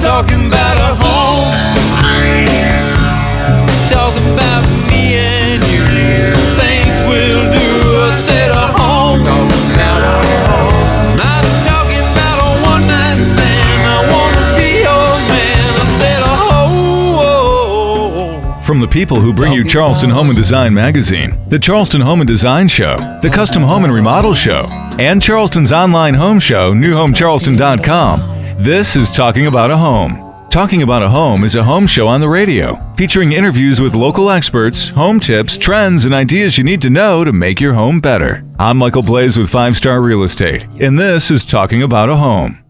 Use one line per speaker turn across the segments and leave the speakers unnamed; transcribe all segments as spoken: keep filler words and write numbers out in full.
talking about a home. Talking about me and you. Things we'll do. I said a home. Talking about a home. Not talking about a one night stand. I wanna be your man. I said a home.
From the people who bring you Charleston Home and Design Magazine, the Charleston Home and Design Show, the Custom Home and Remodel Show, and Charleston's online home show, new home charleston dot com, this is Talking About a Home. Talking About a Home is a home show on the radio, featuring interviews with local experts, home tips, trends, and ideas you need to know to make your home better. I'm Michael Blaze with Five Star Real Estate, and this is Talking About a Home.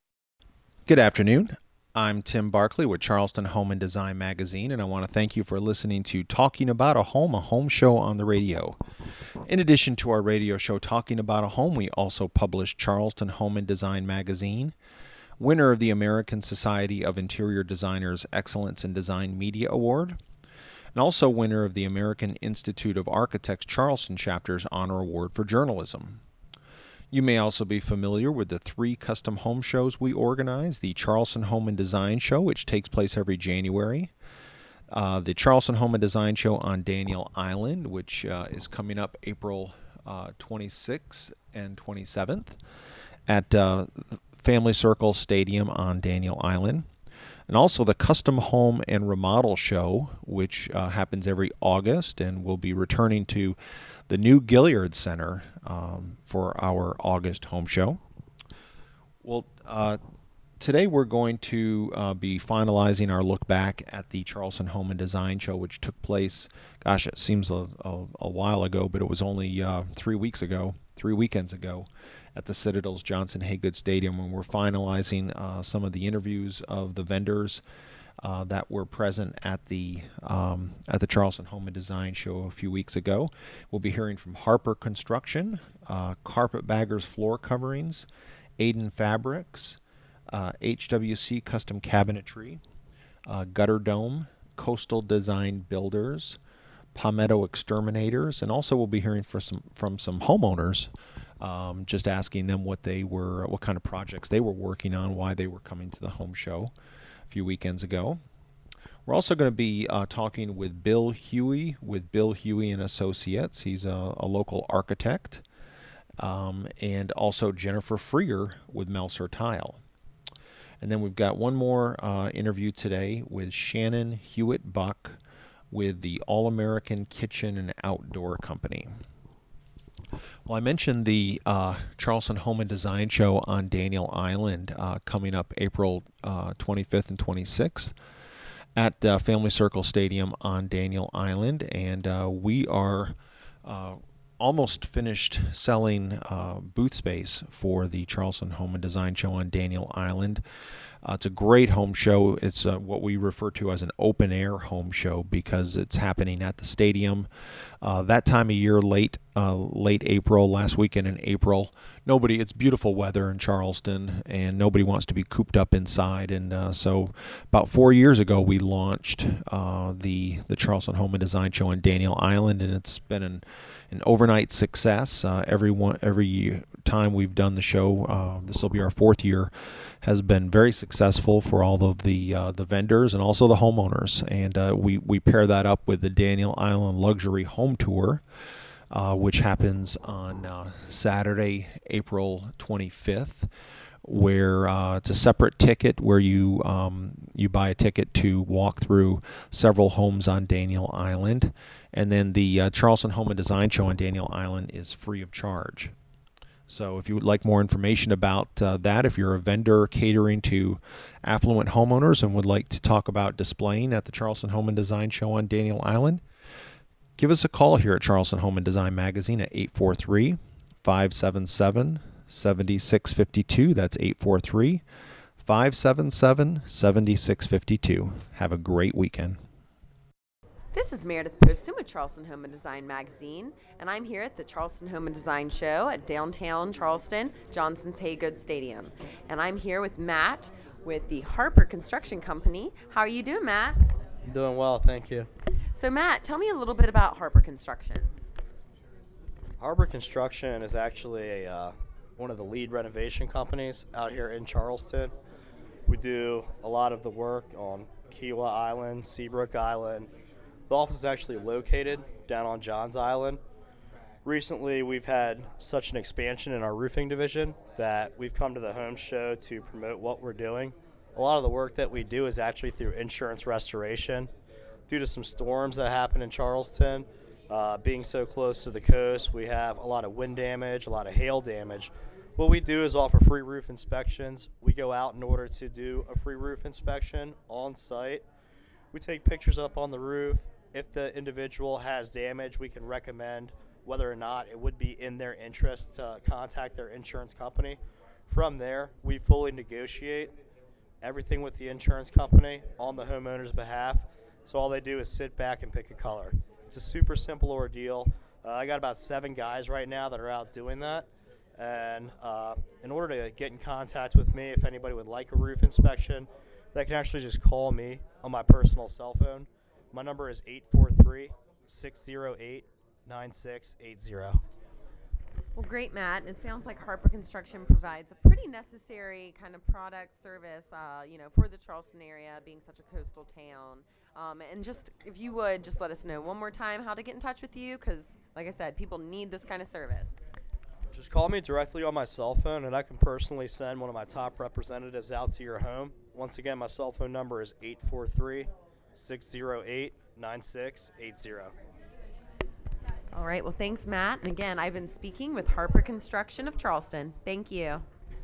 Good afternoon. I'm Tim Barkley with Charleston Home and Design Magazine, and I want to thank you for listening to Talking About a Home, a home show on the radio. In addition to our radio show Talking About a Home, we also publish Charleston Home and Design Magazine, winner of the American Society of Interior Designers Excellence in Design Media Award, and also winner of the American Institute of Architects Charleston Chapter's Honor Award for Journalism. You may also be familiar with the three custom home shows we organize, the Charleston Home and Design Show, which takes place every January, uh, the Charleston Home and Design Show on Daniel Island, which uh, is coming up April uh, twenty-sixth and twenty-seventh at uh, Family Circle Stadium on Daniel Island, and also the Custom Home and Remodel Show, which uh, happens every August, and will be returning to the new Gilliard Center um, for our August home show. Well, uh, today we're going to uh, be finalizing our look back at the Charleston Home and Design Show, which took place, gosh, it seems a, a, a while ago, but it was only uh, three weeks ago, three weekends ago, at the Citadel's Johnson Haygood Stadium, when we're finalizing uh, some of the interviews of the vendors uh, that were present at the um, at the Charleston Home and Design Show a few weeks ago. We'll be hearing from Harper Construction, uh, Carpetbaggers Floor Coverings, Aiden Fabrics, uh, H W C Custom Cabinetry, uh, Gutter Dome, Coastal Design Builders, Palmetto Exterminators, and also we'll be hearing for some, from some homeowners, um, just asking them what they were, what kind of projects they were working on, why they were coming to the home show a few weekends ago. We're also going to be uh, talking with Bill Huey with Bill Huey and Associates. He's a, a local architect, um, and also Jennifer Freer with Melser Tile. And then we've got one more uh, interview today with Shannon Hewitt Buck with the All-American Kitchen and Outdoor Company. Well, I mentioned the uh, Charleston Home and Design Show on Daniel Island uh, coming up April uh, twenty-fifth and twenty-sixth at uh, Family Circle Stadium on Daniel Island, and uh, we are uh, almost finished selling uh, booth space for the Charleston Home and Design Show on Daniel Island. Uh, it's a great home show. It's uh, what we refer to as an open air home show because it's happening at the stadium. Uh, that time of year, late uh, late April, last weekend in April, nobody. It's beautiful weather in Charleston, and nobody wants to be cooped up inside. And uh, so, about four years ago, we launched uh, the the Charleston Home and Design Show on Daniel Island, and it's been an an overnight success. Uh, every one, every time we've done the show, uh, this will be our fourth year, has been very successful for all of the uh, the vendors and also the homeowners. And uh, we we pair that up with the Daniel Island Luxury Home Tour, uh, which happens on uh, Saturday, April twenty-fifth, where uh, it's a separate ticket where you um, you buy a ticket to walk through several homes on Daniel Island. And then the uh, Charleston Home and Design Show on Daniel Island is free of charge. So if you would like more information about uh, that, if you're a vendor catering to affluent homeowners and would like to talk about displaying at the Charleston Home and Design Show on Daniel Island, give us a call here at Charleston Home and Design Magazine at eight four three, five seven seven, seven six five two. That's eight four three, five seven seven, seven six five two. Have a great weekend.
This is Meredith Poston with Charleston Home and Design Magazine, and I'm here at the Charleston Home and Design Show at downtown Charleston, Johnson's Haygood Stadium. And I'm here with Matt with the Harper Construction Company. How are you doing, Matt?
Doing well, thank you.
So, Matt, tell me a little bit about Harper Construction.
Harper Construction is actually a, uh, one of the lead renovation companies out here in Charleston. We do a lot of the work on Kiowa Island, Seabrook Island. The office is actually located down on Johns Island. Recently, we've had such an expansion in our roofing division that we've come to the home show to promote what we're doing. A lot of the work that we do is actually through insurance restoration. Due to some storms that happen in Charleston, uh, being so close to the coast, we have a lot of wind damage, a lot of hail damage. What we do is offer free roof inspections. We go out in order to do a free roof inspection on site. We take pictures up on the roof. If the individual has damage, we can recommend whether or not it would be in their interest to contact their insurance company. From there, we fully negotiate everything with the insurance company on the homeowner's behalf. So all they do is sit back and pick a color. It's a super simple ordeal. Uh, I got about seven guys right now that are out doing that. And uh, in order to get in contact with me, if anybody would like a roof inspection, they can actually just call me on my personal cell phone. My number is eight four three, six zero eight, nine six eight zero.
Well, great, Matt. It sounds like Harper Construction provides a pretty necessary kind of product service, uh, you know, for the Charleston area, being such a coastal town. Um, and just, if you would, just let us know one more time how to get in touch with you, because, like I said, people need this kind of service.
Just call me directly on my cell phone, and I can personally send one of my top representatives out to your home. Once again, my cell phone number is eight four three, six zero eight, nine six eight zero.
All right. Well, thanks, Matt. And again, I've been speaking with Harper Construction of Charleston. Thank you.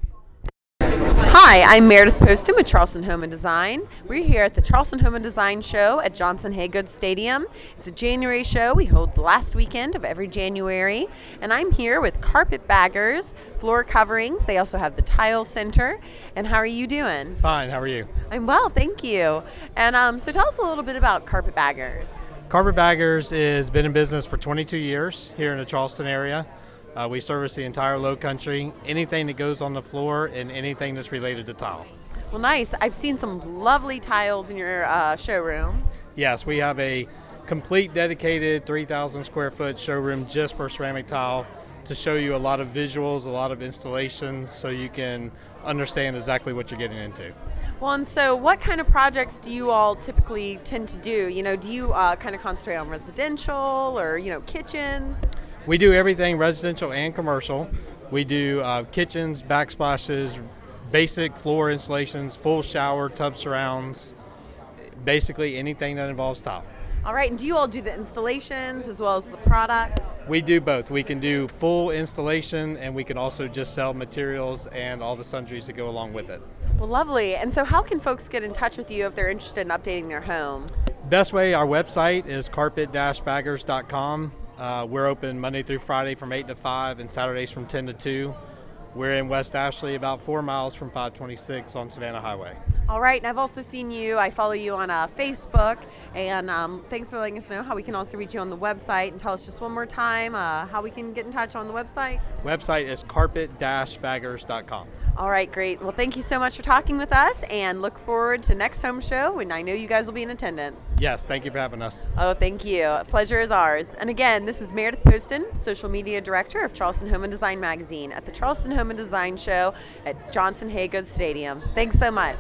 Hi, I'm Meredith Poston with Charleston Home and Design. We're here at the Charleston Home and Design Show at Johnson Haygood Stadium. It's a January show. We hold the last weekend of every January. And I'm here with Carpet Baggers, floor coverings. They also have the Tile Center. And how are you doing?
Fine, how are you?
I'm well, thank you. And um, so tell us a little bit about Carpet Baggers.
Carpet Baggers has been in business for twenty-two years here in the Charleston area. Uh, we service the entire low country, anything that goes on the floor and anything that's related to tile.
Well, nice. I've seen some lovely tiles in your uh, showroom.
Yes, we have a complete dedicated three thousand square foot showroom just for ceramic tile to show you a lot of visuals, a lot of installations, so you can understand exactly what you're getting into.
Well, and so what kind of projects do you all typically tend to do? You know, do you uh, kind of concentrate on residential or, you know, kitchens?
We do everything residential and commercial. We do uh, kitchens, backsplashes, basic floor installations, full shower, tub surrounds, basically anything that involves tile.
All right, and do you all do the installations as well as the product?
We do both. We can do full installation, and we can also just sell materials and all the sundries that go along with it.
Well, lovely. And so how can folks get in touch with you if they're interested in updating their home?
Best way, our website is carpet dash baggers dot com. Uh, we're open Monday through Friday from eight to five and Saturdays from ten to two. We're in West Ashley, about four miles from five twenty-six on Savannah Highway.
All right, and I've also seen you. I follow you on uh, Facebook, and um, thanks for letting us know how we can also reach you on the website. And tell us just one more time uh, how we can get in touch on the website.
Website is carpet dash baggers dot com.
All right, great. Well, thank you so much for talking with us, and look forward to next home show, and I know you guys will be in attendance.
Yes, thank you for having us.
Oh, thank you. Pleasure is ours. And again, this is Meredith Poston, Social Media Director of Charleston Home and Design Magazine at the Charleston Home and Design Show at Johnson Haygood Stadium. Thanks so much.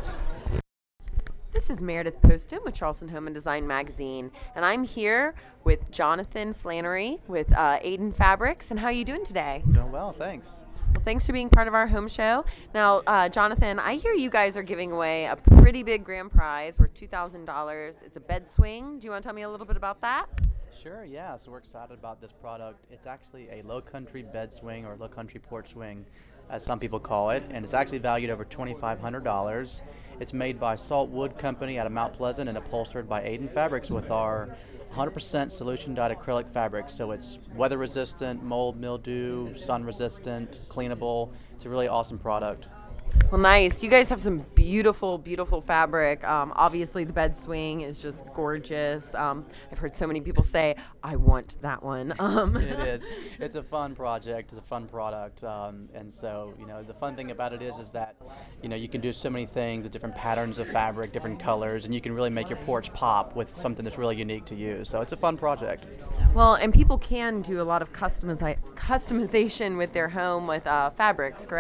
This is Meredith Poston with Charleston Home and Design Magazine, and I'm here with Jonathan Flannery with uh, Aiden Fabrics. And how are you doing today?
Doing well, thanks.
Well, thanks for being part of our home show. Now, uh, Jonathan, I hear you guys are giving away a pretty big grand prize worth two thousand dollars. It's a bed swing. Do you want to tell me a little bit about that?
Sure, yeah. So we're excited about this product. It's actually a low country bed swing or low country porch swing, as some people call it, and it's actually valued over twenty-five hundred dollars. It's made by Salt Wood Company out of Mount Pleasant and upholstered by Aiden Fabrics with our one hundred percent solution dyed acrylic fabric. So it's weather resistant, mold, mildew, sun resistant, cleanable. It's a really awesome product.
Well, nice. You guys have some beautiful, beautiful fabric. Um, obviously, the bed swing is just gorgeous. Um, I've heard so many people say, I want that one. Um.
It is. It's a fun project. It's a fun product. Um, and so, you know, the fun thing about it is, is that, you know, you can do so many things with different patterns of fabric, different colors, and you can really make your porch pop with something that's really unique to you. So it's a fun project.
Well, and people can do a lot of customizi- customization with their home with uh, fabrics, correct?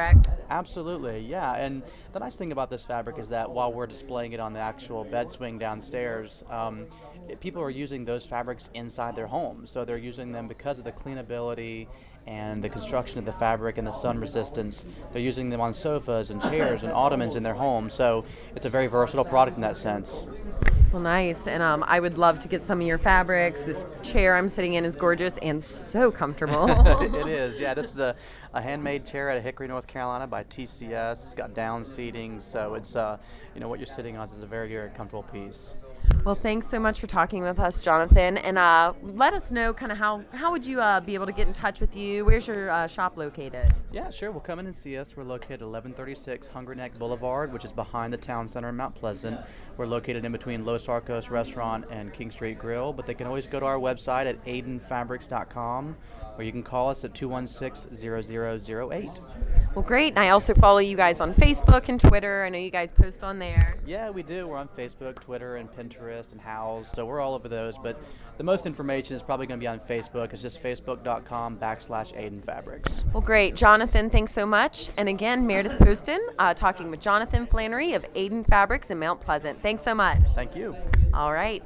Absolutely, yeah. And the nice thing about this fabric is that while we're displaying it on the actual bed swing downstairs, um, it, people are using those fabrics inside their homes. So they're using them because of the cleanability and the construction of the fabric and the sun resistance. They're using them on sofas and chairs and ottomans in their homes. So it's a very versatile product in that sense.
Well, nice. And um, I would love to get some of your fabrics. This chair I'm sitting in is gorgeous and so comfortable.
It is, yeah. This is a, a handmade chair out of Hickory, North Carolina by T C S. It's got down seating, so it's, uh, you know, what you're sitting on is a very, very comfortable piece.
Well, thanks so much for talking with us, Jonathan. And uh, let us know kind of how, how would you uh, be able to get in touch with you? Where's your uh, shop located?
Yeah, sure. Well, come in and see us. We're located at eleven thirty-six Hungry Neck Boulevard, which is behind the town center in Mount Pleasant. We're located in between Los Arcos Restaurant and King Street Grill, but they can always go to our website at aiden fabrics dot com, or you can call us at two one six, zero zero zero eight.
Well, great. And I also follow you guys on Facebook and Twitter. I know you guys post on there.
Yeah, we do. We're on Facebook, Twitter, and Pinterest, and Houzz, so we're all over those. But the most information is probably going to be on Facebook. It's just facebook.com backslash Aiden Fabrics.
Well, great. Jonathan, thanks so much. And again, Meredith Poston, uh, talking with Jonathan Flannery of Aiden Fabrics in Mount Pleasant. Thanks so much.
Thank you.
All right.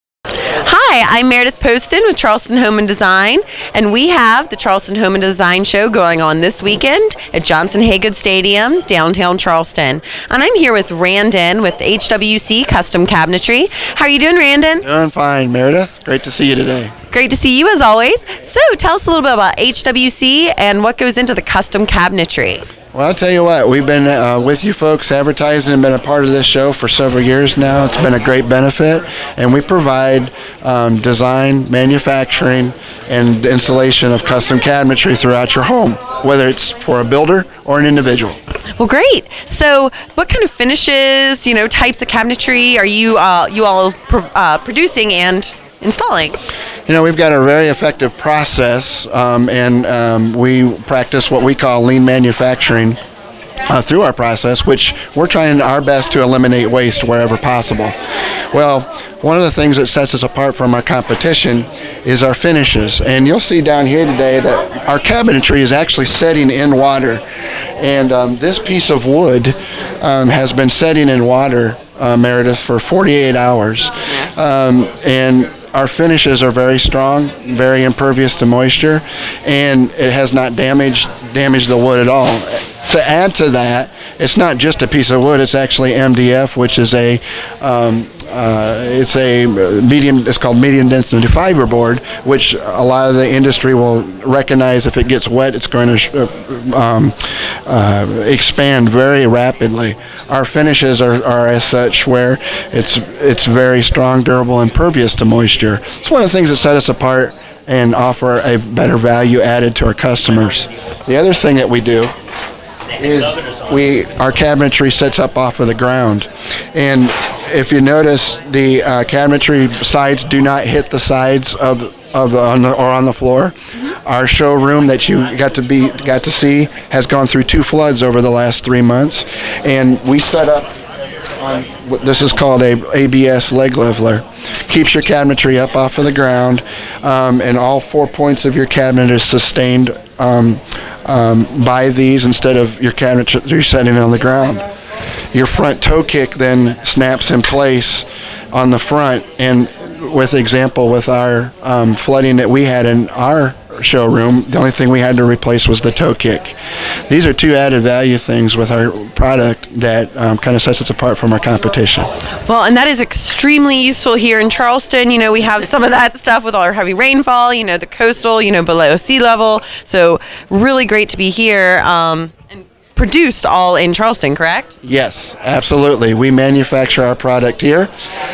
Hi, I'm Meredith Poston with Charleston Home and Design, and we have the Charleston Home and Design Show going on this weekend at Johnson Haygood Stadium, downtown Charleston. And I'm here with Randon with H W C Custom Cabinetry. How are you doing, Randon?
Doing fine, Meredith. Great to see you today.
Great to see you as always. So tell us a little bit about H W C and what goes into the custom cabinetry.
Well, I'll tell you what, we've been uh, with you folks advertising and been a part of this show for several years now. It's been a great benefit, and we provide um, design, manufacturing, and installation of custom cabinetry throughout your home, whether it's for a builder or an individual.
Well, great. So what kind of finishes, you know, types of cabinetry are you uh, you all pro- uh, producing and installing?
You know, we've got a very effective process, um, and um, we practice what we call lean manufacturing uh, through our process, which we're trying our best to eliminate waste wherever possible. Well, one of the things that sets us apart from our competition is our finishes, and you'll see down here today that our cabinetry is actually setting in water, and um, this piece of wood um, has been setting in water, uh, Meredith, for forty-eight hours, um, and our finishes are very strong, very impervious to moisture, and it has not damaged damaged the wood at all. To add to that, it's not just a piece of wood; it's actually M D F, which is a um, uh, it's a medium. It's called medium density fiberboard, which a lot of the industry will recognize. If it gets wet, it's going to um, uh, expand very rapidly. Our finishes are, are as such, where it's it's very strong, durable, and impervious to moisture. It's one of the things that set us apart and offer a better value added to our customers. The other thing that we do is we our cabinetry sits up off of the ground, and if you notice, the uh, cabinetry sides do not hit the sides of of the, on the or on the floor. Mm-hmm. Our showroom that you got to be got to see has gone through two floods over the last three months, and we set up on what this is called a A B S leg leveler. Keeps your cabinetry up off of the ground, um, and all four points of your cabinet is sustained um, um, by these instead of your cabinetry setting on the ground. Your front toe kick then snaps in place on the front, and with example with our um, flooding that we had in our showroom, the only thing we had to replace was the toe kick. These are two added value things with our product that um, kind of sets us apart from our competition.
Well, and that is extremely useful here in Charleston. You know, we have some of that stuff with all our heavy rainfall, you know, the coastal, you know, below sea level. So really great to be here. Um, and produced all in Charleston, correct?
Yes, absolutely. We manufacture our product here.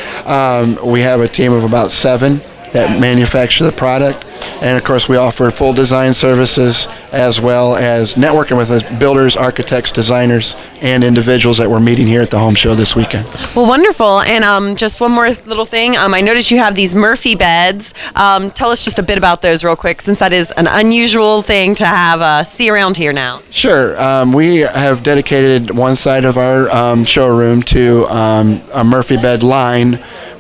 Um, we have a team of about seven that manufacture the product. And of course, we offer full design services as well as networking with us, builders, architects, designers, and individuals that we're meeting here at the home show this weekend.
Well, wonderful. And um, just one more little thing. Um, I noticed you have these Murphy beds. Um, tell us just a bit about those real quick, since that is an unusual thing to have uh, see around here now.
Sure. Um, we have dedicated one side of our um, showroom to um, a Murphy bed line,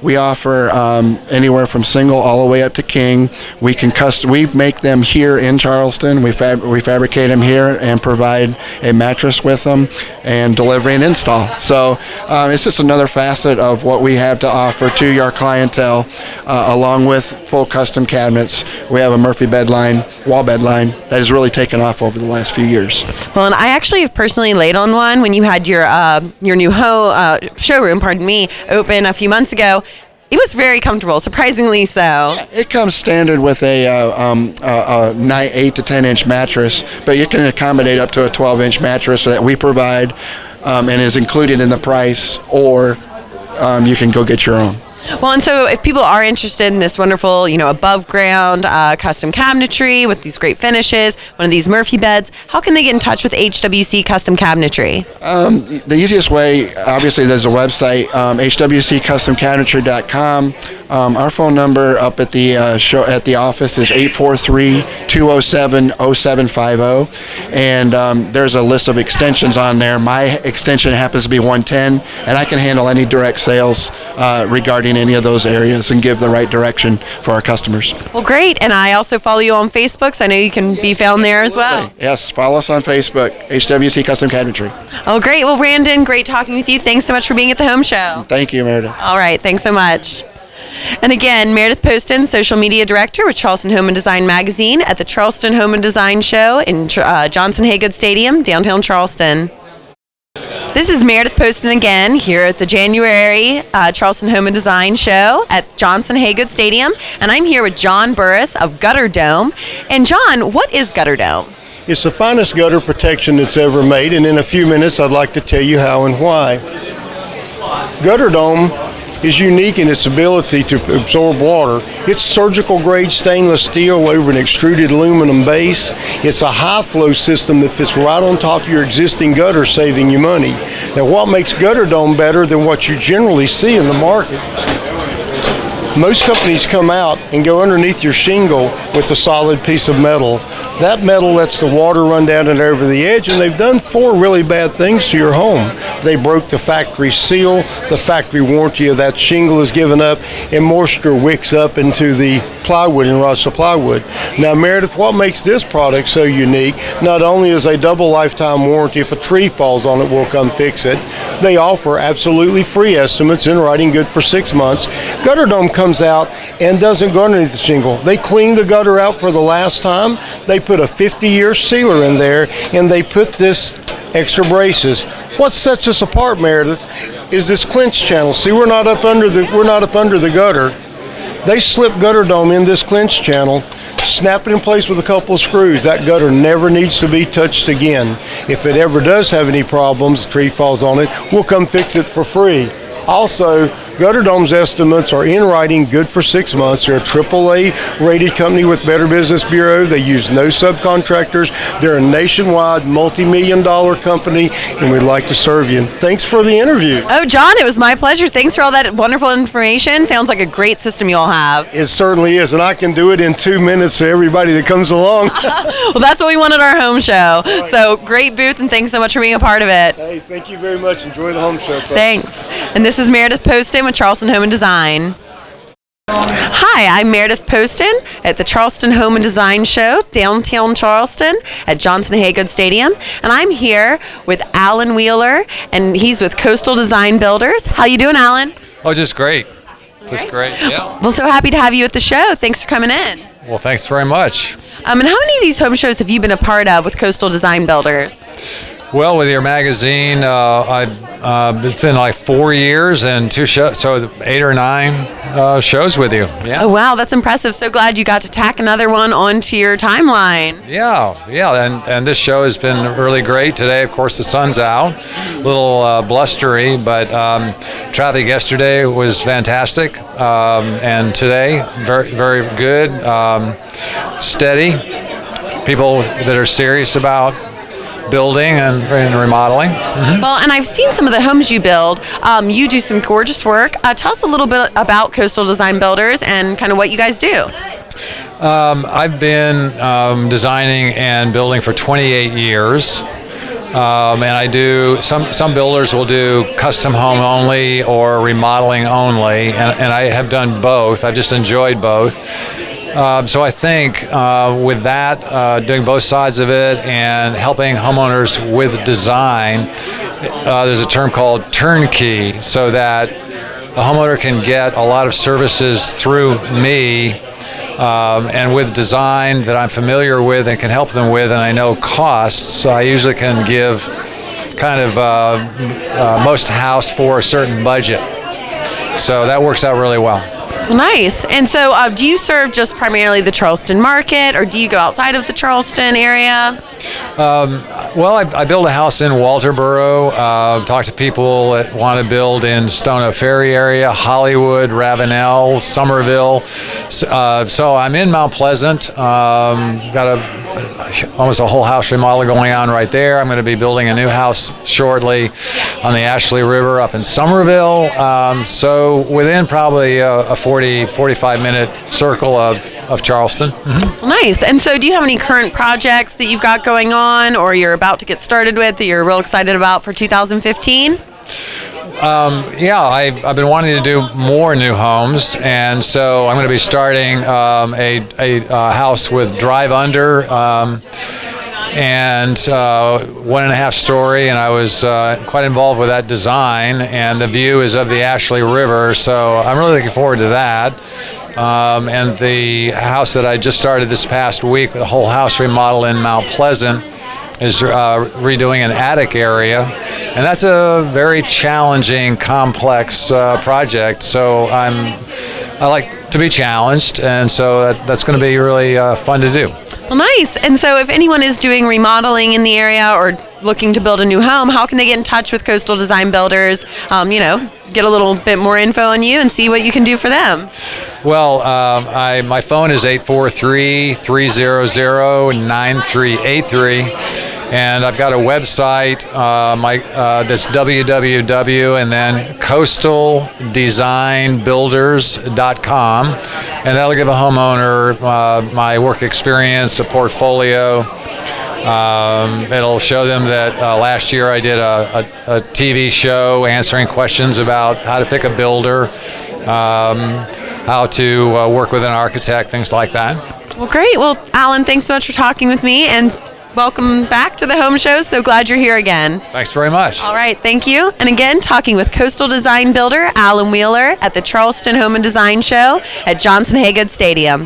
We offer um, anywhere from single all the way up to king. We can custom. We make them here in Charleston. We fab- we fabricate them here and provide a mattress with them and delivery and install. So um, it's just another facet of what we have to offer to your clientele, uh, along with full custom cabinets. We have a Murphy bed line, wall bed line that has really taken off over the last few years.
Well, and I actually have personally laid on one when you had your uh, your new ho- uh, showroom, pardon me, open a few months ago. It was very comfortable, surprisingly so.
It comes standard with a, uh, um, a, a nine, eight to ten inch mattress, but you can accommodate up to a twelve inch mattress that we provide um, and is included in the price, or um, you can go get your own.
Well, and so if people are interested in this wonderful, you know, above ground uh, custom cabinetry with these great finishes, one of these Murphy beds, how can they get in touch with H W C Custom Cabinetry?
Um, the easiest way, obviously, there's a website, um, H W C custom cabinetry dot com. Um, our phone number up at the uh, show at the office is eight four three, two oh seven, oh seven five oh, and um, there's a list of extensions on there. My extension happens to be one ten, and I can handle any direct sales uh, regarding any of those areas and give the right direction for our customers.
Well, great, and I also follow you on Facebook, so I know you can be found there as well.
Yes, follow us on Facebook, H W C Custom Cabinetry.
Oh, great. Well, Brandon, great talking with you. Thanks so much for being at the home show.
Thank you, Meredith.
All right, thanks so much. And again, Meredith Poston, Social Media Director with Charleston Home and Design Magazine at the Charleston Home and Design Show in uh, Johnson Haygood Stadium, downtown Charleston. This is Meredith Poston again here at the January uh, Charleston Home and Design Show at Johnson Haygood Stadium, and I'm here with John Burris of Gutter Dome. And John, what is Gutter Dome?
It's the finest gutter protection that's ever made, and in a few minutes I'd like to tell you how and why. Gutter Dome is unique in its ability to absorb water. It's surgical grade stainless steel over an extruded aluminum base. It's a high flow system that fits right on top of your existing gutter, saving you money. Now, what makes Gutter Dome better than what you generally see in the market? Most companies come out and go underneath your shingle with a solid piece of metal. That metal lets the water run down and over the edge, and they've done four really bad things to your home. They broke the factory seal, the factory warranty of that shingle is given up, and moisture wicks up into the plywood and rots the plywood. Now, Meredith, what makes this product so unique, not only is a double lifetime warranty, if a tree falls on it, we'll come fix it. They offer absolutely free estimates in writing, good for six months. Gutter Dome comes out and doesn't go underneath the shingle. They clean the gutter out for the last time. They put a fifty year sealer in there, and they put this extra braces. What sets us apart, Meredith, is this clinch channel. See, we're not up under the we're not up under the gutter. They slip Gutter Dome in this clinch channel, snap it in place with a couple of screws. That gutter never needs to be touched again. If it ever does have any problems, the tree falls on it, we'll come fix it for free. Also, Gutter Dome's estimates are in writing, good for six months. They're a triple A rated company with Better Business Bureau. They use no subcontractors. They're a nationwide multi-million dollar company, and we'd like to serve you. And thanks for the interview.
Oh, John, it was my pleasure. Thanks for all that wonderful information. Sounds like a great system you all have.
It certainly is, and I can do it in two minutes to everybody that comes along.
Well, that's what we want at our home show. Right. So great booth, and thanks so much for being a part of it.
Hey, thank you very much. Enjoy the home show, folks.
Thanks. And this is Meredith Poston with Charleston Home and Design. Hi, I'm Meredith Poston at the Charleston Home and Design Show, downtown Charleston at Johnson Haygood Stadium, and I'm here with Alan Wheeler, and he's with Coastal Design Builders. How you doing, Alan?
Oh, just great. Just great, yeah.
Well, so happy to have you at the show. Thanks for coming in.
Well, thanks very much.
Um, and how many of these home shows have you been a part of with Coastal Design Builders?
Well, with your magazine, uh, I, uh, it's been like four years and two shows, so eight or nine uh, shows with you. Yeah.
Oh, wow, that's impressive. So glad you got to tack another one onto your timeline.
Yeah, yeah, and, and this show has been really great. Today, of course, the sun's out, a little uh, blustery, but um, traffic yesterday was fantastic, um, and today, very, very good, um, steady. People that are serious about building and, and remodeling. Mm-hmm.
Well, and I've seen some of the homes you build. Um, you do some gorgeous work. Uh, tell us a little bit about Coastal Design Builders and kind of what you guys do.
Um, I've been um, designing and building for twenty-eight years. Um, and I do, some, some builders will do custom home only or remodeling only, and, and I have done both. I've just enjoyed both. Um, so I think uh, with that, uh, doing both sides of it and helping homeowners with design, uh, there's a term called turnkey, so that the homeowner can get a lot of services through me, um, and with design that I'm familiar with and can help them with, and I know costs, I usually can give kind of uh, uh, most house for a certain budget. So that works out really well.
Well, nice. And so uh, do you serve just primarily the Charleston market, or do you go outside of the Charleston area?
Um, well, I, I build a house in Walterboro, uh, talk to people that want to build in Stono Ferry area, Hollywood, Ravenel, Somerville. Uh, so I'm in Mount Pleasant. Um, got a almost a whole house remodel going on right there. I'm going to be building a new house shortly on the Ashley River up in Somerville. Um, so within probably a, a forty, forty-five minute circle of, of Charleston. Mm-hmm.
Nice. And so do you have any current projects that you've got going on or you're about to get started with that you're real excited about for two thousand fifteen?
Um, yeah, I've, I've been wanting to do more new homes, and so I'm going to be starting um, a, a, a house with drive under um, and uh, one and a half story, and I was uh, quite involved with that design, and the view is of the Ashley River, so I'm really looking forward to that. Um, and the house that I just started this past week, the whole house remodel in Mount Pleasant, is uh, redoing an attic area, and that's a very challenging, complex uh, project. So I'm, I like to be challenged, and so that, that's going to be really uh, fun to do.
Well, nice. And so if anyone is doing remodeling in the area or looking to build a new home, how can they get in touch with Coastal Design Builders? Um, you know, get a little bit more info on you and see what you can do for them.
Well, um, I, my phone is eight four three, three zero zero, nine three eight three, and I've got a website uh, my, uh, that's w w w and then coastal design builders dot com, and that'll give a homeowner uh, my work experience, a portfolio. Um, it'll show them that uh, last year I did a, a, a T V show answering questions about how to pick a builder, um, how to uh, work with an architect, things like that.
Well, great. Well, Alan, thanks so much for talking with me, and welcome back to the Home Show. So glad you're here again.
Thanks very much.
All right, thank you. And again, talking with Coastal Design Builder Alan Wheeler at the Charleston Home and Design Show at Johnson Haygood Stadium.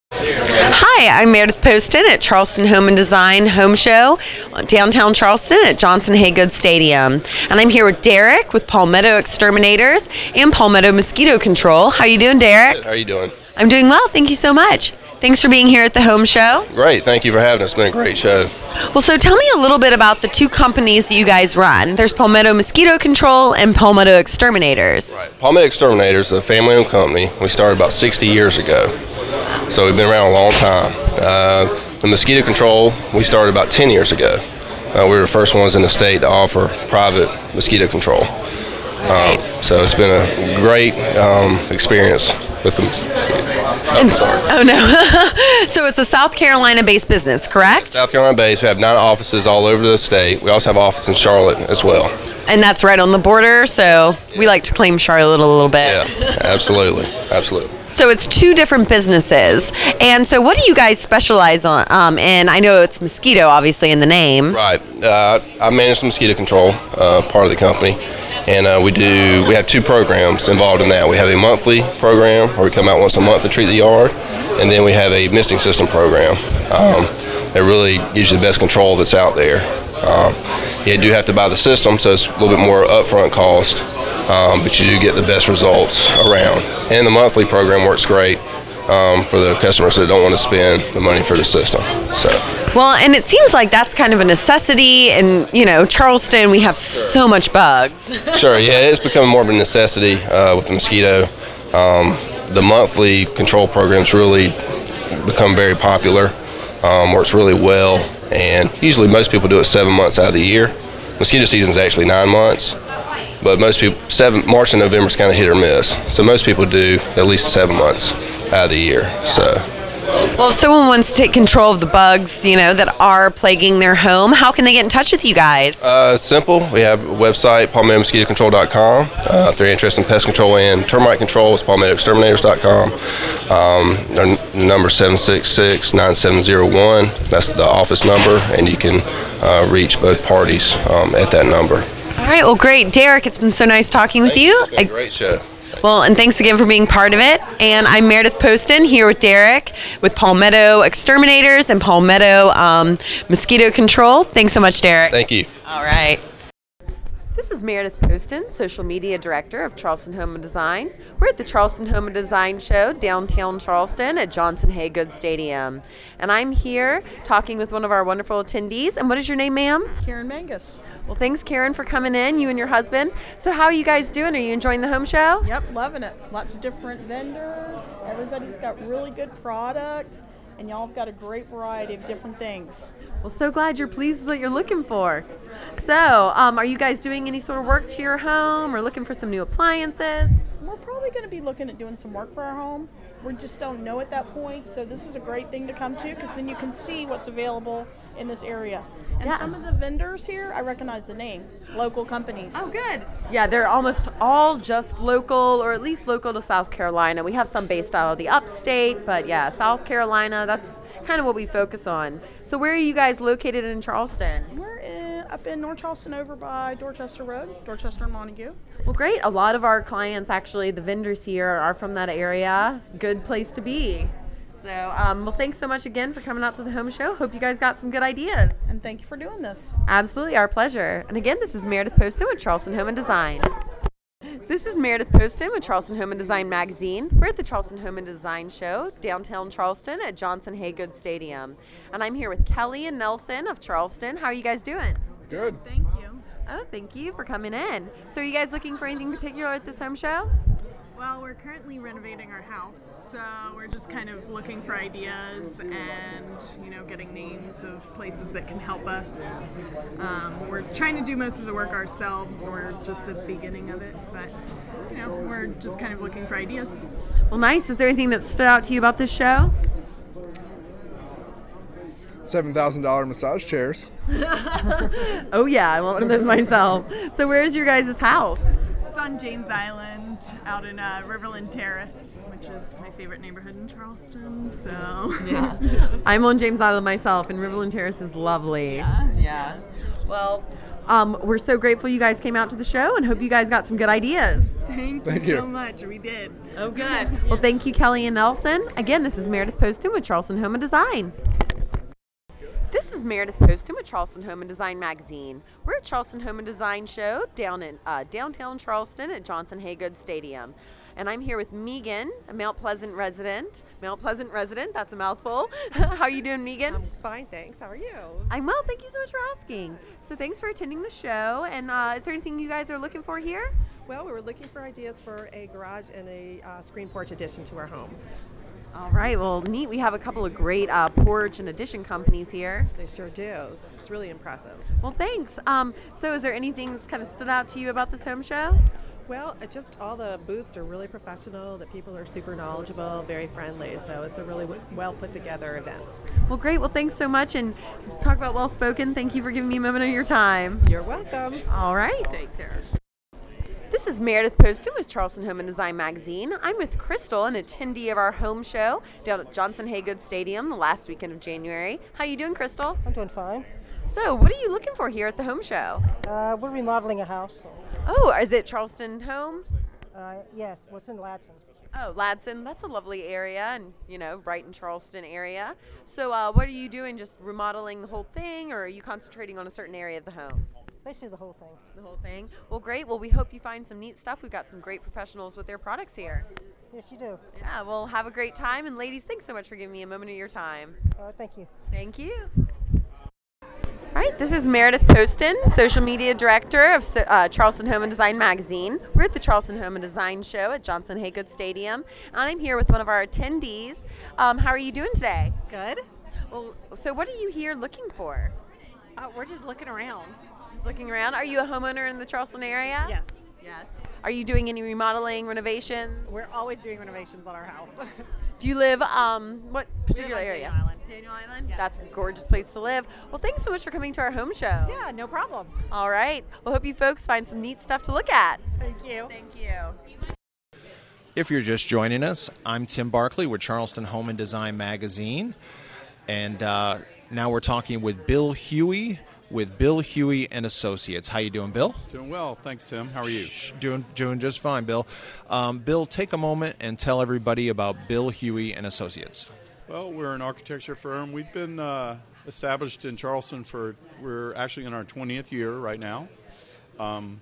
Hi, I'm Meredith Poston at Charleston Home and Design Home Show, downtown Charleston at Johnson Haygood Stadium. And I'm here with Derek with Palmetto Exterminators and Palmetto Mosquito Control. How are you doing, Derek?
Good. How are you doing?
I'm doing well. Thank you so much. Thanks for being here at the Home Show.
Great. Thank you for having us. It's been a great show.
Well, so tell me a little bit about the two companies that you guys run. There's Palmetto Mosquito Control and Palmetto Exterminators.
Right. Palmetto Exterminators is a family-owned company. We started about sixty years ago. So we've been around a long time. Uh, the mosquito control, we started about ten years ago. Uh, we were the first ones in the state to offer private mosquito control. Um, so it's been a great um, experience with them. Oh, sorry.
Oh, no. So it's a South Carolina-based business, correct?
South Carolina-based. We have nine offices all over the state. We also have an office in Charlotte as well.
And that's right on the border, so we like to claim Charlotte a little bit.
Yeah, absolutely. Absolutely.
So it's two different businesses. And so what do you guys specialize on? Um, and I know it's mosquito, obviously, in the name.
Right. Uh, I manage the mosquito control uh, part of the company. And uh, we do. We have two programs involved in that. We have a monthly program where we come out once a month and treat the yard. And then we have a misting system program. Um, that really gives you the best control that's out there. Um, you do have to buy the system, so it's a little bit more upfront cost, um, but you do get the best results around. And the monthly program works great um, for the customers that don't want to spend the money for the system. So.
Well, and it seems like that's kind of a necessity. And, you know, Charleston, we have so much bugs.
Sure, yeah, it's becoming more of a necessity uh, with the mosquito. Um, the monthly control programs really become very popular, um, works really well. And usually most people do it seven months out of the year. Mosquito season is actually nine months, but most people, seven, March and November is kind of hit or miss. So most people do at least seven months out of the year. So
Well, if someone wants to take control of the bugs, you know, that are plaguing their home, how can they get in touch with you guys?
Uh, it's simple. We have a website, palmetto mosquito control dot com. Uh, if they're interested in pest control and termite control, it's palmetto exterminators dot com. Um, our n- number is seven six six, nine seven zero one. That's the office number, and you can uh, reach both parties um, at that number.
All right, well, great. Derek, it's been so nice talking with
Thank
you.
It's been a great show.
Well, and thanks again for being part of it. And I'm Meredith Poston here with Derek with Palmetto Exterminators and Palmetto um, Mosquito Control. Thanks so much, Derek.
Thank you.
All right. This is Meredith Poston, Social Media Director of Charleston Home and Design. We're at the Charleston Home and Design Show, downtown Charleston at Johnson Haygood Stadium. And I'm here talking with one of our wonderful attendees. And what is your name, ma'am?
Karen Mangus.
Well, thanks, Karen, for coming in, you and your husband. So how are you guys doing? Are you enjoying the home show?
Yep, loving it. Lots of different vendors. Everybody's got really good product. And y'all have got a great variety of different things.
Well, so glad you're pleased with what you're looking for. So, um, are you guys doing any sort of work to your home or looking for some new appliances?
We're probably going to be looking at doing some work for our home. We just don't know at that point, so this is a great thing to come to because then you can see what's available in this area. And
Yeah.
some of the vendors here, I recognize the name, local companies.
Oh, good. Yeah, they're almost all just local, or at least local to South Carolina. We have some based out of the upstate, but yeah, South Carolina, that's kind of what we focus on. So where are you guys located in Charleston?
We're in, up in North Charleston over by Dorchester Road, Dorchester and Montague.
Well, great. A lot of our clients, actually, the vendors here are from that area. Good place to be. So, um, well, thanks so much again for coming out to the home show. Hope you guys got some good ideas.
And thank you for doing this.
Absolutely, our pleasure. And again, this is Meredith Poston with Charleston Home and Design. This is Meredith Poston with Charleston Home and Design Magazine. We're at the Charleston Home and Design Show, downtown Charleston at Johnson Haygood Stadium. And I'm here with Kelly and Nelson of Charleston. How are you guys doing?
Good.
Thank you.
Oh, thank you for coming in. So are you guys looking for anything particular at this home show?
Well, we're currently renovating our house, so we're just kind of looking for ideas and, you know, getting names of places that can help us. Um, we're trying to do most of the work ourselves. We're just at the beginning of it, but, you know, we're just kind of looking for ideas.
Well, nice. Is there anything that stood out to you about this show?
seven thousand dollars massage chairs.
Oh, yeah. I want one of those myself. So where's your guys' house?
It's on James Island out in uh, Riverland Terrace, which is my favorite neighborhood in Charleston, so.
Yeah. I'm on James Island myself, and Riverland Terrace is lovely.
Yeah.
Yeah. Well, um, we're so grateful you guys came out to the show and hope you guys got some good ideas.
Thank,
Thank
you
you.
so much. We did.
Oh, good. Well, thank you, Kelly and Nelson. Again, this is Meredith Poston with Charleston Home and Design. This is Meredith Poston with Charleston Home and Design Magazine. We're at Charleston Home and Design Show down in uh, downtown Charleston at Johnson Haygood Stadium. And I'm here with Megan, a Mount Pleasant resident. Mount Pleasant resident, that's a mouthful. How are you doing, Megan?
I'm fine, thanks. How are you?
I'm well, thank you so much for asking. So thanks for attending the show. And uh, is there anything you guys are looking for here?
Well, we were looking for ideas for a garage and a uh, screen porch addition to our home.
All right, well, neat. We have a couple of great uh, porch and addition companies here.
They sure do. It's really impressive.
Well, thanks. Um, so is there anything that's kind of stood out to you about this home show?
Well, it just all the booths are really professional. The people are super knowledgeable, very friendly. So it's a really w- well put together event.
Well, great. Well, thanks so much. And talk about well spoken. Thank you for giving me a moment of your time.
You're welcome.
All right.
Take care.
This is Meredith Poston with Charleston Home and Design Magazine. I'm with Crystal, an attendee of our home show down at Johnson Haygood Stadium the last weekend of January. How you doing, Crystal?
I'm doing fine.
So, what are you looking for here at the home show?
Uh, we're remodeling a house.
Oh, is it Charleston Home?
Uh, yes, what's in Ladson?
Oh, Ladson, that's a lovely area and, you know, right in Charleston area. So uh, what are you doing, just remodeling the whole thing, or are you concentrating on a certain area of the home?
Basically the whole thing.
The whole thing? Well, great. Well, we hope you find some neat stuff. We've got some great professionals with their products here.
Yes, you do.
Yeah, well, have a great time. And ladies, thanks so much for giving me a moment of your time.
Uh, thank you.
Thank you. All right, this is Meredith Poston, Social Media Director of uh, Charleston Home and Design Magazine. We're at the Charleston Home and Design Show at Johnson Haygood Stadium, and I'm here with one of our attendees. Um, how are you doing today?
Good.
Well, so what are you here looking for?
Uh, we're just looking around.
Just looking around. Are you a homeowner in the Charleston area?
Yes.
Yes. Are you doing any remodeling, renovations?
We're always doing renovations on our house.
Do you live, um, what particular
on
area?
Daniel Island.
Daniel Island? That's a gorgeous place to live. Well, thanks so much for coming to our home show.
Yeah, no problem.
All right. Well, hope you folks find some neat stuff to look at.
Thank you.
Thank you.
If you're just joining us, I'm Tim Barkley with Charleston Home and Design Magazine. And uh, now we're talking with Bill Huey with Bill Huey and Associates. How you doing, Bill?
Doing well, thanks, Tim. How are you?
Doing doing just fine, Bill. Um, Bill, take a moment and tell everybody about Bill Huey and Associates.
Well, we're an architecture firm. We've been uh, established in Charleston for, we're actually in our twentieth year right now. Um,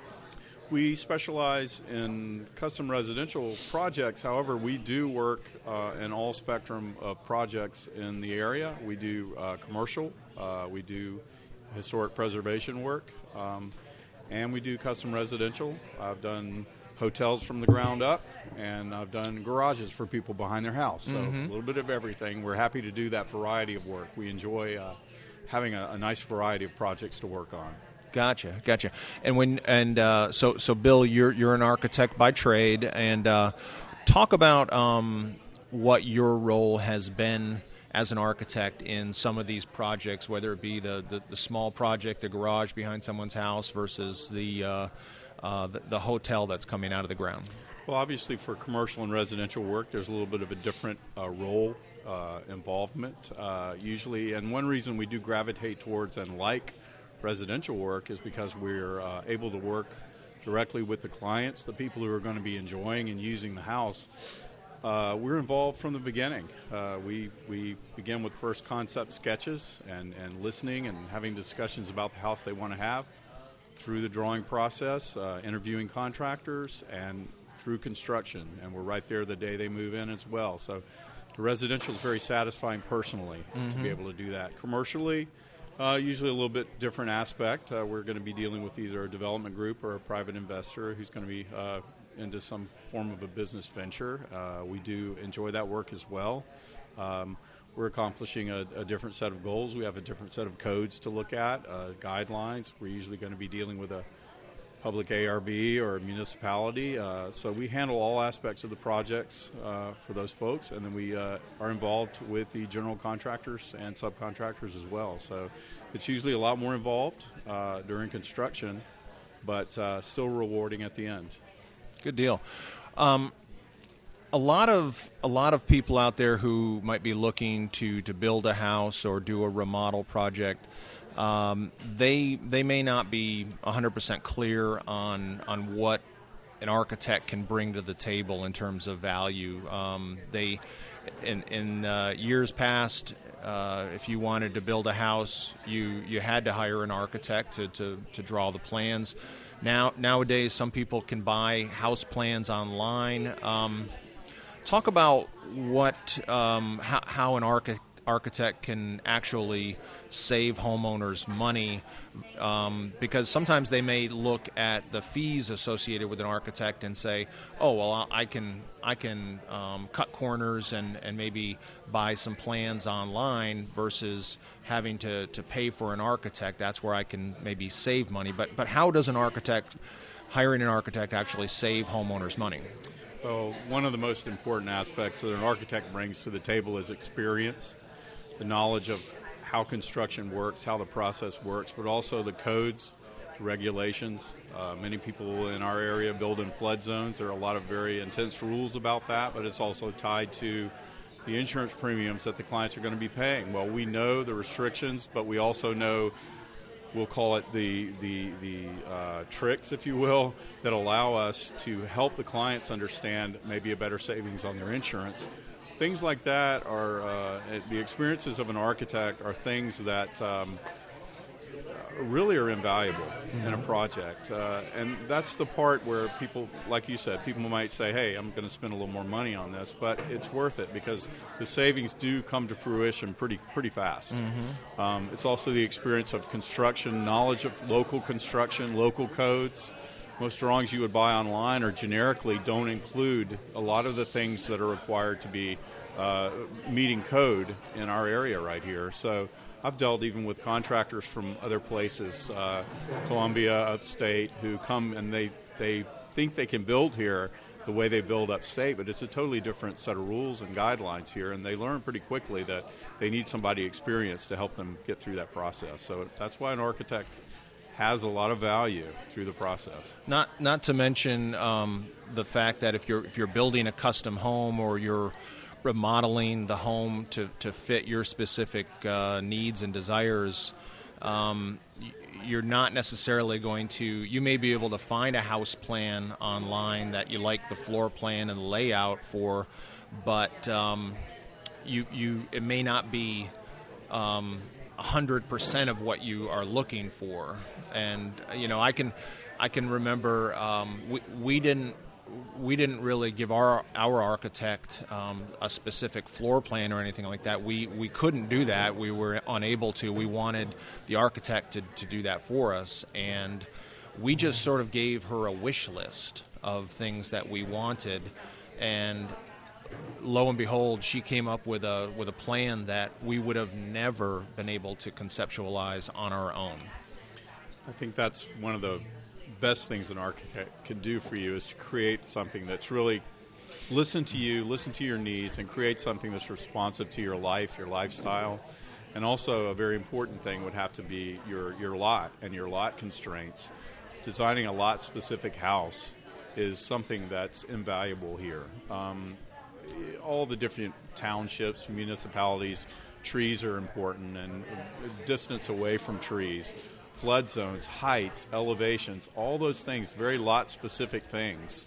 we specialize in custom residential projects. However, we do work uh, in all spectrum of projects in the area. We do uh, commercial, uh, we do historic preservation work, um, and we do custom residential. I've done hotels from the ground up, and I've done garages for people behind their house. So
Mhm.
a little bit of everything. We're happy to do that variety of work. We enjoy uh, having a, a nice variety of projects to work on.
Gotcha, gotcha. And when and uh, so so Bill, you're you're an architect by trade, and uh, talk about um, what your role has been as an architect in some of these projects, whether it be the, the, the small project, the garage behind someone's house, versus the, uh, uh, the the hotel that's coming out of the ground.
Well, obviously for commercial and residential work, there's a little bit of a different uh, role uh, involvement uh, usually. And one reason we do gravitate towards and like residential work is because we're uh, able to work directly with the clients, the people who are going to be enjoying and using the house. Uh, we're involved from the beginning. Uh, we we begin with first concept sketches and, and listening and having discussions about the house they want to have, through the drawing process, uh, interviewing contractors, and through construction. And we're right there the day they move in as well. So the residential is very satisfying personally to be
Mhm.
able to do that. Commercially, uh, usually a little bit different aspect. Uh, we're going to be dealing with either a development group or a private investor who's going to be uh, into some form of a business venture. Uh, we do enjoy that work as well. Um, we're accomplishing a, a different set of goals. We have a different set of codes to look at, uh, guidelines. We're usually going to be dealing with a public A R B or a municipality. Uh, so we handle all aspects of the projects uh, for those folks, and then we uh, are involved with the general contractors and subcontractors as well. So it's usually a lot more involved uh, during construction, but uh, still rewarding at the end.
Good deal. Um, a lot of a lot of people out there who might be looking to, to build a house or do a remodel project, um, they they may not be one hundred percent clear on on what an architect can bring to the table in terms of value. Um, they in in uh, years past, uh, if you wanted to build a house, you you had to hire an architect to to, to draw the plans. Now, nowadays, some people can buy house plans online. Um, talk about what, um, how, how an archi- architect can actually save homeowners money, um, because sometimes they may look at the fees associated with an architect and say, "Oh, well, I can I can um, cut corners and, and maybe buy some plans online versus having to, to pay for an architect. That's where I can maybe save money." But but how does an architect, hiring an architect, actually save homeowners money?
Well, one of the most important aspects that an architect brings to the table is experience, the knowledge of how construction works, how the process works, but also the codes, the regulations. Uh, many people in our area build in flood zones. There are a lot of very intense rules about that, but it's also tied to the insurance premiums that the clients are going to be paying. Well, we know the restrictions, but we also know, we'll call it the the, the uh, tricks, if you will, that allow us to help the clients understand maybe a better savings on their insurance. Things like that are, uh, the experiences of an architect are things that um, really are invaluable mm-hmm. in a project. Uh, and that's the part where people, like you said, people might say, hey, I'm going to spend a little more money on this, but it's worth it because the savings do come to fruition pretty pretty fast.
Mm-hmm.
Um, it's also the experience of construction, knowledge of local construction, local codes. Most drawings you would buy online or generically don't include a lot of the things that are required to be uh, meeting code in our area right here. So I've dealt even with contractors from other places, uh, Columbia, upstate, who come and they, they think they can build here the way they build upstate, but it's a totally different set of rules and guidelines here, and they learn pretty quickly that they need somebody experienced to help them get through that process. So that's why an architect has a lot of value through the process.
Not not to mention um, the fact that if you're if you're building a custom home or you're remodeling the home to, to fit your specific uh, needs and desires, um, you're not necessarily going to, you may be able to find a house plan online that you like the floor plan and the layout for, but um, you you it may not be um, one hundred percent of what you are looking for. And, you know, I can I can remember um, we, we didn't we didn't really give our our architect um, a specific floor plan or anything like that. We we couldn't do that. We were unable to. We wanted the architect to, to do that for us, and we just sort of gave her a wish list of things that we wanted, and lo and behold, she came up with a with a plan that we would have never been able to conceptualize on our own.
I think that's one of the best things an architect can do for you, is to create something that's really listen to you, listen to your needs, and create something that's responsive to your life, your lifestyle. And also a very important thing would have to be your, your lot and your lot constraints. Designing a lot-specific house is something that's invaluable here. Um, all the different townships, municipalities, trees are important, and distance away from trees. Flood zones, heights, elevations, all those things, very lot-specific things,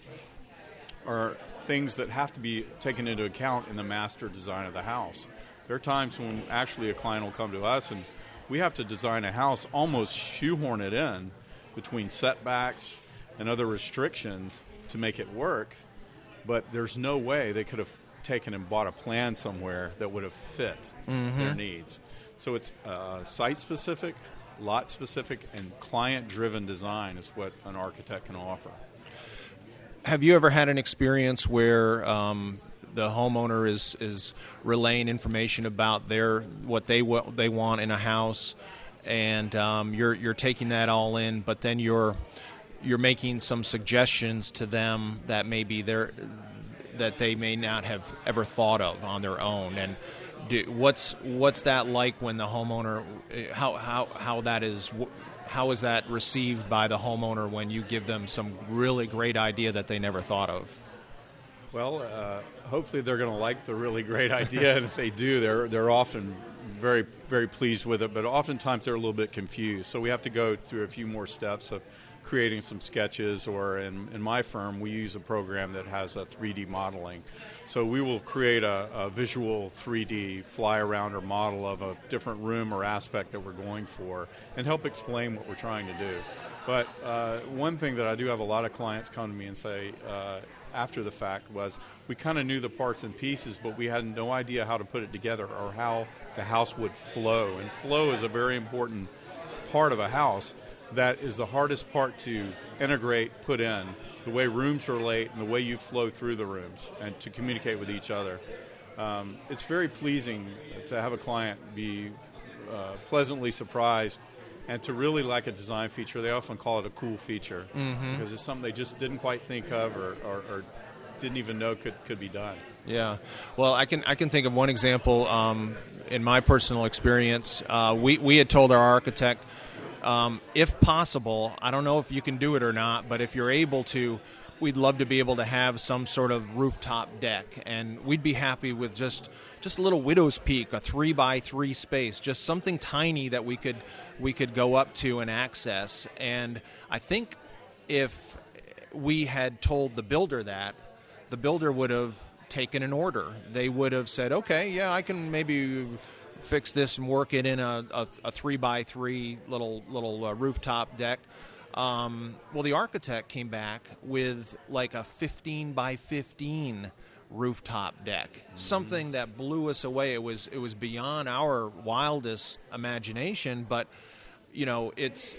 are things that have to be taken into account in the master design of the house. There are times when actually a client will come to us and we have to design a house, almost shoehorn it in between setbacks and other restrictions to make it work, but there's no way they could have taken and bought a plan somewhere that would have fit
Mm-hmm.
their needs. So it's uh, site-specific, lot-specific, and client-driven design is what an architect can offer.
Have you ever had an experience where um, the homeowner is, is relaying information about their what they what they want in a house, and um, you're you're taking that all in, but then you're you're making some suggestions to them that maybe they're that they may not have ever thought of on their own, and do, what's what's that like when the homeowner how how how that is how is that received by the homeowner when you give them some really great idea that they never thought of?
Well, uh, hopefully they're going to like the really great idea, and if they do, they're they're often very very pleased with it. But oftentimes they're a little bit confused, so we have to go through a few more steps of creating some sketches, or in, in my firm, we use a program that has a three D modeling. So we will create a, a visual three D fly-around or model of a different room or aspect that we're going for and help explain what we're trying to do. But uh, one thing that I do have a lot of clients come to me and say uh, after the fact was, we kind of knew the parts and pieces, but we had no idea how to put it together or how the house would flow. And flow is a very important part of a house. That is the hardest part to integrate, put in, the way rooms relate and the way you flow through the rooms and to communicate with each other. Um, it's very pleasing to have a client be uh, pleasantly surprised and to really like a design feature. They often call it a cool feature
Mm-hmm.
because it's something they just didn't quite think of or, or, or didn't even know could, could be done.
Yeah, well, I can I can think of one example um, in my personal experience. Uh, we we had told our architect, Um, if possible, I don't know if you can do it or not, but if you're able to, we'd love to be able to have some sort of rooftop deck, and we'd be happy with just just a little widow's peak, a three by three space, just something tiny that we could we could go up to and access. And I think if we had told the builder that, the builder would have taken an order. They would have said, okay, yeah, I can maybe fix this and work it in a, a, a three by three little little uh, rooftop deck. Um, well, the architect came back with like a fifteen by fifteen rooftop deck, mm-hmm. something that blew us away. It was it was beyond our wildest imagination, but you know, it's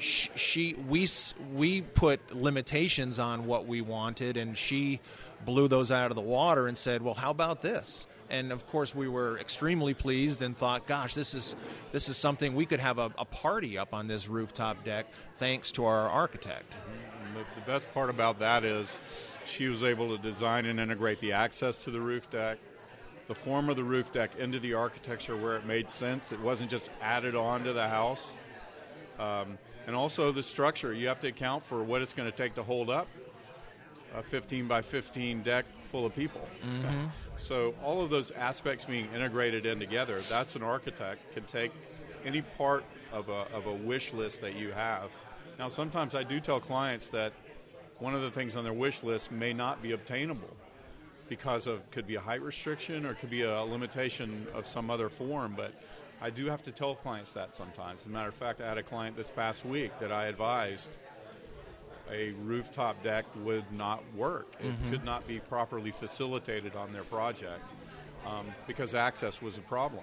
she we we put limitations on what we wanted, and she blew those out of the water and said, well, how about this? And of course, we were extremely pleased and thought, gosh, this is this is something we could have a, a party up on this rooftop deck thanks to our architect.
the, the best part about that is she was able to design and integrate the access to the roof deck, the form of the roof deck into the architecture where it made sense. It wasn't just added on to the house. Um, and also the structure. You have to account for what it's going to take to hold up a fifteen by fifteen deck full of people.
Mm-hmm.
So all of those aspects being integrated in together, that's an architect can take any part of a, of a wish list that you have. Now, sometimes I do tell clients that one of the things on their wish list may not be obtainable because of could be a height restriction or could be a limitation of some other form, but I do have to tell clients that sometimes. As a matter of fact, I had a client this past week that I advised a rooftop deck would not work. It
Mhm.
could not be properly facilitated on their project um, because access was a problem.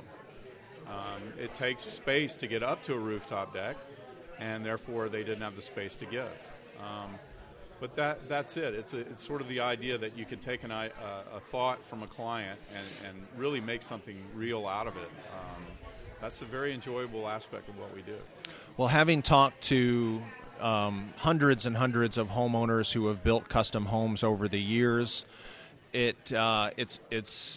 Um, it takes space to get up to a rooftop deck, and therefore they didn't have the space to give. Um, but that that's it. It's, a, it's sort of the idea that you can take an, uh, a thought from a client and, and really make something real out of it. Um, that's a very enjoyable aspect of what we do.
Well, having talked to um, hundreds and hundreds of homeowners who have built custom homes over the years, it uh, it's it's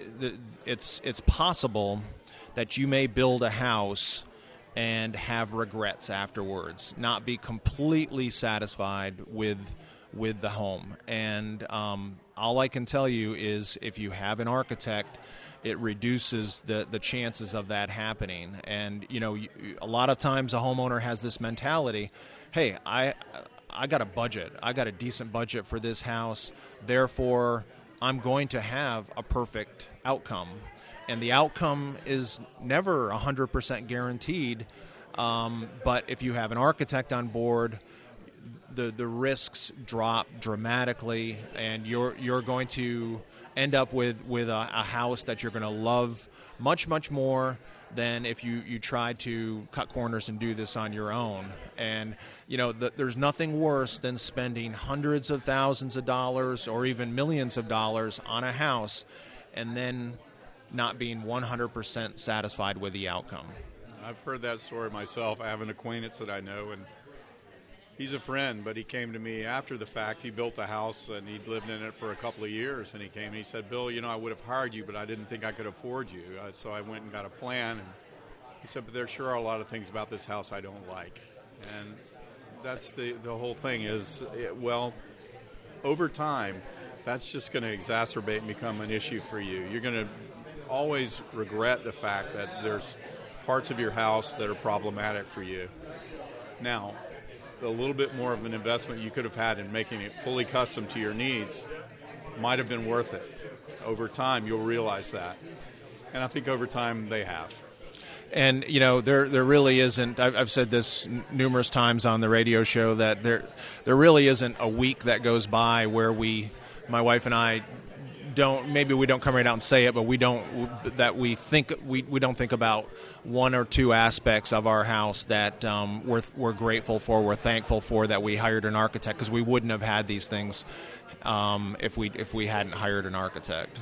it's it's possible that you may build a house and have regrets afterwards, not be completely satisfied with with the home. And um, all I can tell you is if you have an architect, it reduces the, the chances of that happening. And, you know, you, a lot of times a homeowner has this mentality, hey, I I got a budget. I got a decent budget for this house. Therefore, I'm going to have a perfect outcome. And the outcome is never one hundred percent guaranteed. Um, but if you have an architect on board, the the risks drop dramatically, and you're you're going to end up with, with a, a house that you're going to love much, much more than if you, you tried to cut corners and do this on your own. And, you know, the, there's nothing worse than spending hundreds of thousands of dollars or even millions of dollars on a house and then not being one hundred percent satisfied with the outcome.
I've heard that story myself. I have an acquaintance that I know, and he's a friend, but he came to me after the fact. He built a house, and he'd lived in it for a couple of years, and he came and he said, Bill, you know, I would have hired you, but I didn't think I could afford you. Uh, so I went and got a plan, and he said, but there sure are a lot of things about this house I don't like. And that's the, the whole thing is, it, well, over time, that's just going to exacerbate and become an issue for you. You're going to always regret the fact that there's parts of your house that are problematic for you. Now, a little bit more of an investment you could have had in making it fully custom to your needs might have been worth it. Over time, you'll realize that. And I think over time, they have.
And, you know, there there really isn't, I've, I've said this n- numerous times on the radio show, that there there really isn't a week that goes by where we, my wife and I, don't, maybe we don't come right out and say it, but we don't, that we think, we, we don't think about one or two aspects of our house that um, we're, we're grateful for, we're thankful for that we hired an architect, because we wouldn't have had these things um, if we if we hadn't hired an architect.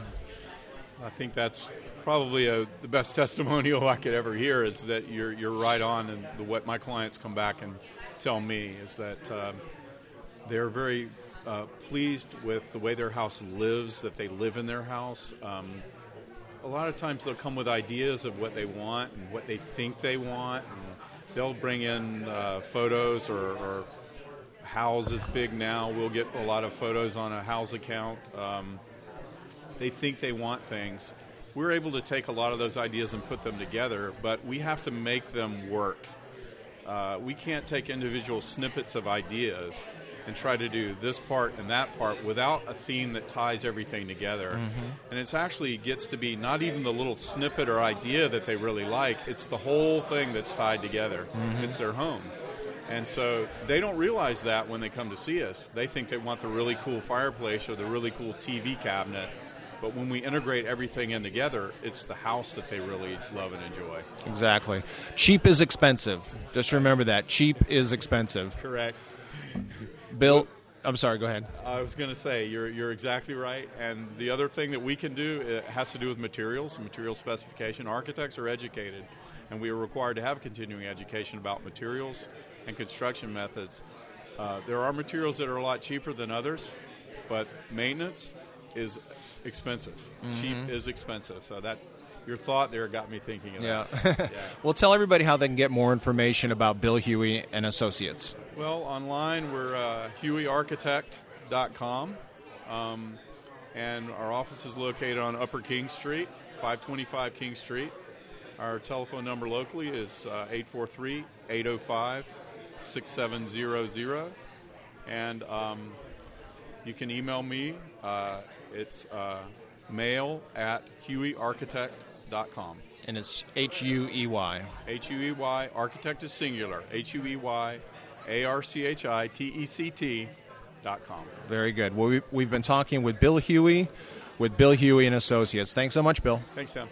I think that's probably a, the best testimonial I could ever hear, is that you're you're right on, and the, what my clients come back and tell me is that um, they're very uh, pleased with the way their house lives, that they live in their house. Um, a lot of times they'll come with ideas of what they want and what they think they want, and they'll bring in uh, photos or, or Houzz is big now. We'll get a lot of photos on a Houzz account. Um, they think they want things. We're able to take a lot of those ideas and put them together, but we have to make them work. Uh, we can't take individual snippets of ideas and try to do this part and that part without a theme that ties everything together.
Mm-hmm.
And it's actually gets to be not even the little snippet or idea that they really like, it's the whole thing that's tied together.
Mhm.
It's their home. And so they don't realize that when they come to see us. They think they want the really cool fireplace or the really cool T V cabinet. But when we integrate everything in together, it's the house that they really love and enjoy.
Exactly. Cheap is expensive. Just remember that. Cheap is expensive.
Correct.
Bill, I'm sorry, go ahead.
I was going to say, you're you're exactly right. And the other thing that we can do, it has to do with materials, material specification. Architects are educated, and we are required to have continuing education about materials and construction methods. Uh, there are materials that are a lot cheaper than others, but maintenance is expensive.
Mhm.
Cheap is expensive. So that your thought there got me thinking of
Yeah.
that. yeah.
Well, tell everybody how they can get more information about Bill Huey and Associates.
Well, online we're uh, huey architect dot com, um, and our office is located on Upper King Street, five twenty-five King Street. Our telephone number locally is uh, eight four three, eight oh five, six seven zero zero, and um, you can email me. Uh, it's uh, mail at huey architect dot com.
And it's H U E Y.
H U E Y, architect is singular, H U E Y, A R C H I T E C T dot com.
Very good. Well, we, we've been talking with Bill Huey, with Bill Huey and Associates. Thanks so much, Bill.
Thanks, Sam.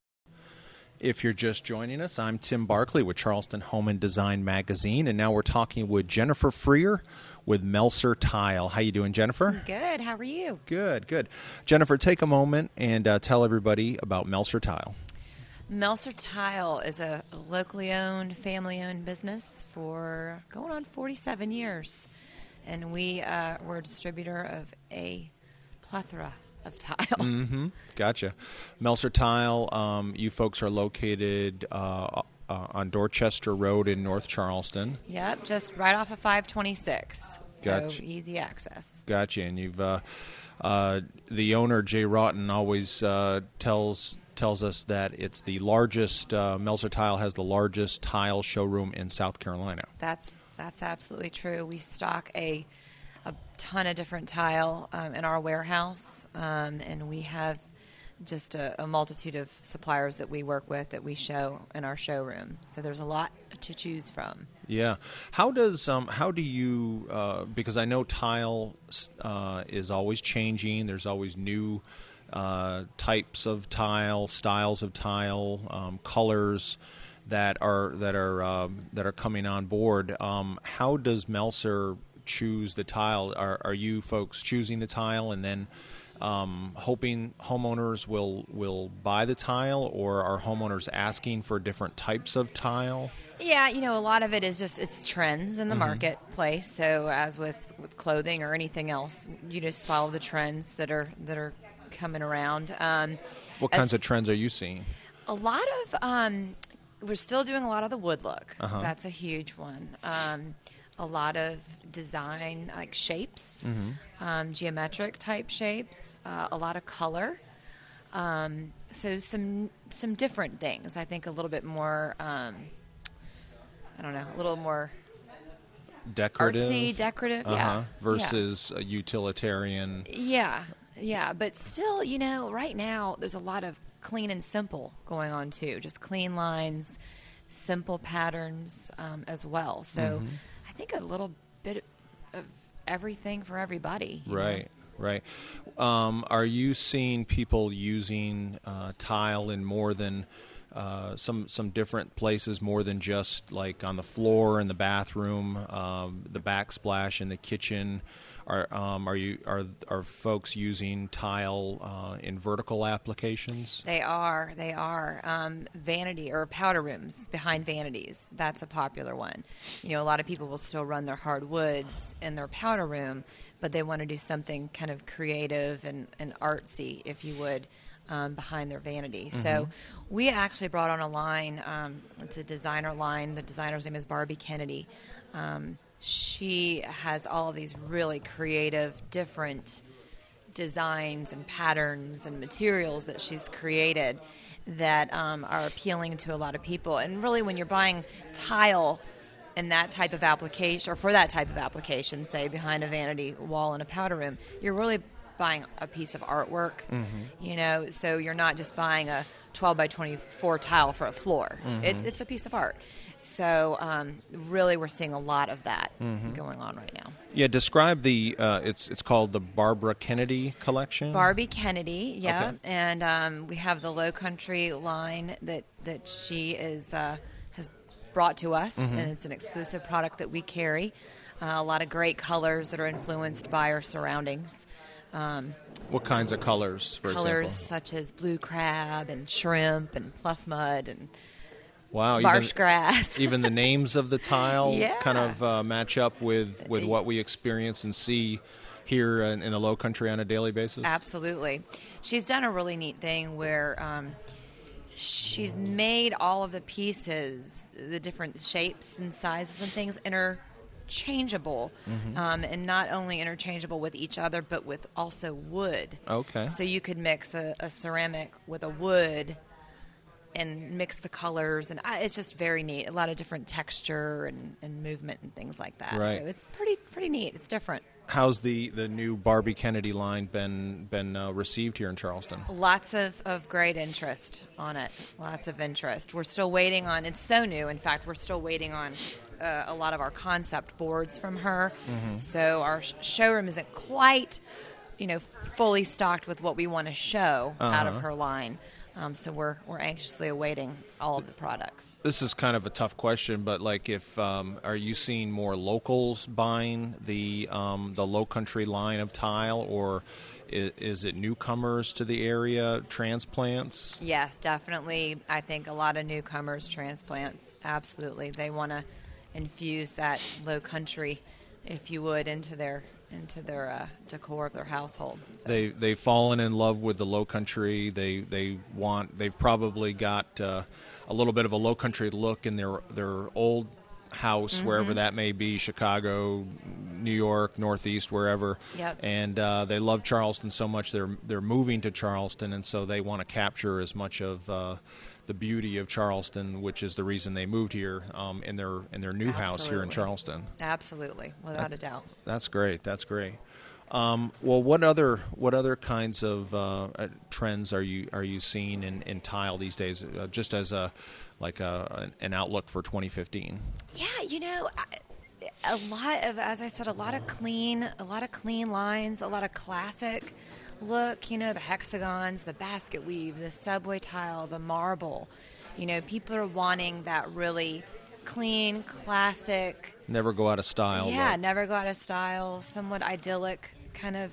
If you're just joining us, I'm Tim Barkley with Charleston Home and Design Magazine, and now we're talking with Jennifer Freer with Melser Tile. How you doing, Jennifer?
Good. How are you?
Good, good. Jennifer, take a moment and uh, tell everybody about Melser Tile.
Melser Tile is a locally owned, family-owned business for going on forty-seven years, and we uh, we're a distributor of a plethora of tile.
Mm-hmm. Gotcha. Melser Tile, um, you folks are located uh, uh, on Dorchester Road in North Charleston.
Yep, just right off of five twenty-six, so
Gotcha.
Easy access.
Gotcha. And you've uh, uh, the owner Jay Rotten always uh, tells tells us that it's the largest. Uh, Melser Tile has the largest tile showroom in South Carolina.
That's that's absolutely true. We stock a a ton of different tile um, in our warehouse, um, and we have just a, a multitude of suppliers that we work with that we show in our showroom. So there's a lot to choose from.
Yeah. How does um how do you uh, because I know tile uh, is always changing. There's always new uh, types of tile, styles of tile, um, colors that are that are um, that are coming on board. Um, how does Melser choose the tile? Are are you folks choosing the tile and then um, hoping homeowners will will buy the tile, or are homeowners asking for different types of tile?
Yeah, you know, a lot of it is just it's trends in the
Mhm.
marketplace. So as with, with clothing or anything else, you just follow the trends that are that are coming around. Um,
What
as-
kinds of trends are you seeing?
A lot of um, we're still doing a lot of the wood look.
Uh-huh.
That's a huge one. Um, a lot of design, like shapes,
Mhm.
um, geometric type shapes. Uh, a lot of color. Um, so some some different things. I think a little bit more. Um, I don't know, a little more
Decorative,
artsy, decorative,
uh-huh.
yeah,
versus a utilitarian.
yeah, yeah. But still, you know, right now there's a lot of clean and simple going on too. Just clean lines, simple patterns um, as well. So
Mhm.
I think a little bit of everything for everybody. you know?
Right, right. Um, are you seeing people using uh, tile in more than uh, some some different places, more than just like on the floor in the bathroom, um, the backsplash in the kitchen? Are um, are you are are folks using tile uh, in vertical applications?
They are. They are. Um, vanity or powder rooms behind vanities. That's a popular one. You know, a lot of people will still run their hardwoods in their powder room, but they want to do something kind of creative and, and artsy, if you would, um, behind their vanity.
Mhm.
So we actually brought on a line. Um, it's a designer line. The designer's name is Barbie Kennedy. Um, she has all of these really creative, different designs and patterns and materials that she's created that um, are appealing to a lot of people. And really, when you're buying tile in that type of application, or for that type of application, say behind a vanity wall in a powder room, you're really buying a piece of artwork.
Mhm.
You know, so you're not just buying a twelve by twenty-four tile for a floor.
Mhm.
It's it's a piece of art. So um, really, we're seeing a lot of that
Mhm.
going on right now.
Yeah, describe the. Uh, it's it's called the Barbara Kennedy collection.
Barbie Kennedy, yeah,
Okay.
and um, we have the Low Country line that that she is uh, has brought to us,
Mhm.
and it's an exclusive product that we carry. Uh, a lot of great colors that are influenced by our surroundings. Um,
What kinds of colors, for
colors
example?
such as blue crab and shrimp and pluff mud and
Wow,
marsh
even,
grass.
Even the names of the tile
Yeah.
kind of uh, match up with, with what we experience and see here in, in the Low Country on a daily basis?
Absolutely. She's done a really neat thing where um, she's made all of the pieces, the different shapes and sizes and things, interchangeable.
Mhm.
Um, and not only interchangeable with each other, but with also wood.
Okay.
So you could mix a, a ceramic with a wood and mix the colors, and I, it's just very neat. A lot of different texture and, and movement and things like that.
Right.
So it's pretty pretty neat. It's different.
How's the, the new Barbie Kennedy line been been uh, received here in Charleston?
Lots of, of great interest on it. Lots of interest. We're still waiting on, it's so new, in fact, we're still waiting on uh, a lot of our concept boards from her.
Mhm.
So our sh- showroom isn't quite, you know, fully stocked with what we want to show out of
Uh-huh.
her line. Um, so we're we're anxiously awaiting all of the products.
This is kind of a tough question, but like, if um, are you seeing more locals buying the um, the Low Country line of tile, or is, is it newcomers to the area, transplants?
Yes, definitely. I think a lot of newcomers, transplants, absolutely. They want to infuse that low country, if you would, into their into their uh, decor of their household. So.
They they've fallen in love with the Low Country. They they want. They've probably got uh, a little bit of a Low Country look in their their old house,
Mhm.
wherever that may be, Chicago, New York, Northeast, wherever.
Yep.
And uh, they love Charleston so much. They're they're moving to Charleston, and so they want to capture as much of uh, the beauty of Charleston, which is the reason they moved here, um, in their in their new house here in
Absolutely.
Charleston.
Absolutely, without a doubt.
That's great. That's great. Um, well, what other what other kinds of uh, uh, trends are you are you seeing in, in tile these days? Uh, just as a like a, an outlook for twenty fifteen.
Yeah, you know, I, a lot of, as I said, a lot of clean, a lot of clean lines, a lot of classic look. You know, the hexagons, the basket weave, the subway tile, the marble. You know, people are wanting that really clean, classic.
Never go out of style.
Yeah,
look.
never go out of style, somewhat idyllic kind of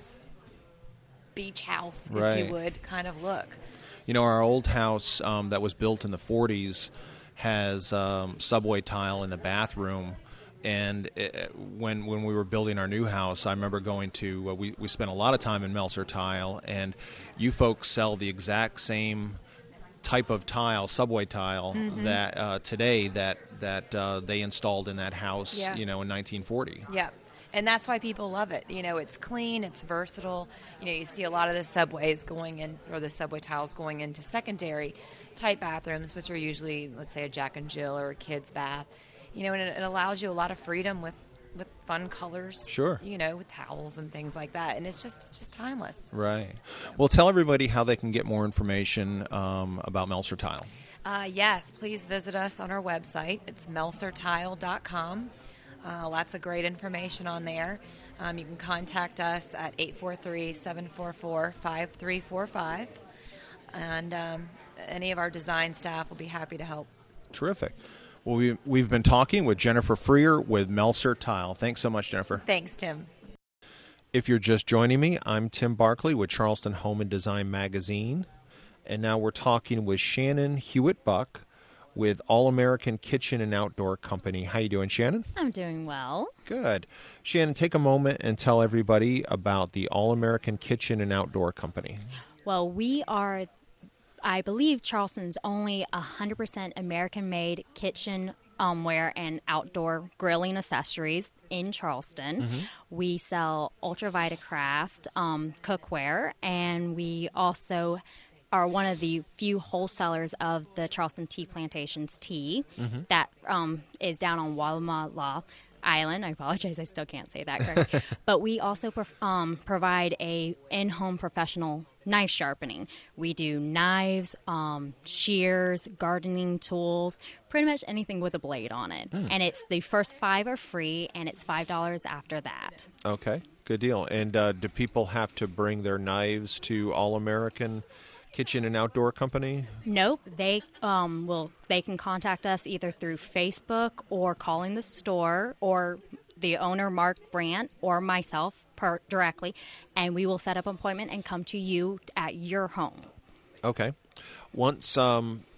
beach house, if
Right.
you would, kind of look.
You know, our old house um, that was built in the forties has um, subway tile in the bathroom. And it, when when we were building our new house, I remember going to, uh, we, we spent a lot of time in Melser Tile, and you folks sell the exact same type of tile, subway tile,
Mhm.
that uh, today that, that uh, they installed in that house,
Yeah.
you know, in nineteen forty.
Yeah. And that's why people love it. You know, it's clean, it's versatile. You know, you see a lot of the subways going in, or the subway tiles going into secondary type bathrooms, which are usually, let's say, a Jack and Jill or a kid's bath. You know, and it, it allows you a lot of freedom with, with fun colors.
Sure.
You know, with towels and things like that. And it's just it's just timeless.
Right. Well, tell everybody how they can get more information um, about Melser Tile.
Uh, yes, please visit us on our website. It's melser tile dot com. Uh, lots of great information on there. Um, you can contact us at eight four three, seven four four, five three four five. And um, any of our design staff will be happy to help.
Terrific. Well, we, we've been talking with Jennifer Freer with Melser Tile. Thanks so much, Jennifer.
Thanks, Tim.
If you're just joining me, I'm Tim Barkley with Charleston Home and Design Magazine. And now we're talking with Shannon Hewitt-Buck with All-American Kitchen and Outdoor Company. How you doing, Shannon?
I'm doing well.
Good. Shannon, take a moment and tell everybody about the All-American Kitchen and Outdoor Company.
Well, we are, I believe, Charleston's only one hundred percent American-made kitchen um, ware and outdoor grilling accessories in Charleston.
Mhm.
We sell Ultra Vitacraft um, cookware, and we also are one of the few wholesalers of the Charleston Tea Plantations tea
Mhm.
that um, is down on Wallamala Island. I apologize, I still can't say that correctly. But we also prof- um, provide a in-home professional knife sharpening. We do knives, um, shears, gardening tools, pretty much anything with a blade on it.
Mm.
And it's the first five are free, and it's five dollars after that.
Okay, good deal. And uh, do people have to bring their knives to All-American Kitchen and Outdoor Company?
Nope, they um, will. They can contact us either through Facebook or calling the store or the owner, Mark Brandt, or myself per- directly, and we will set up an appointment and come to you at your home.
Okay. Once um,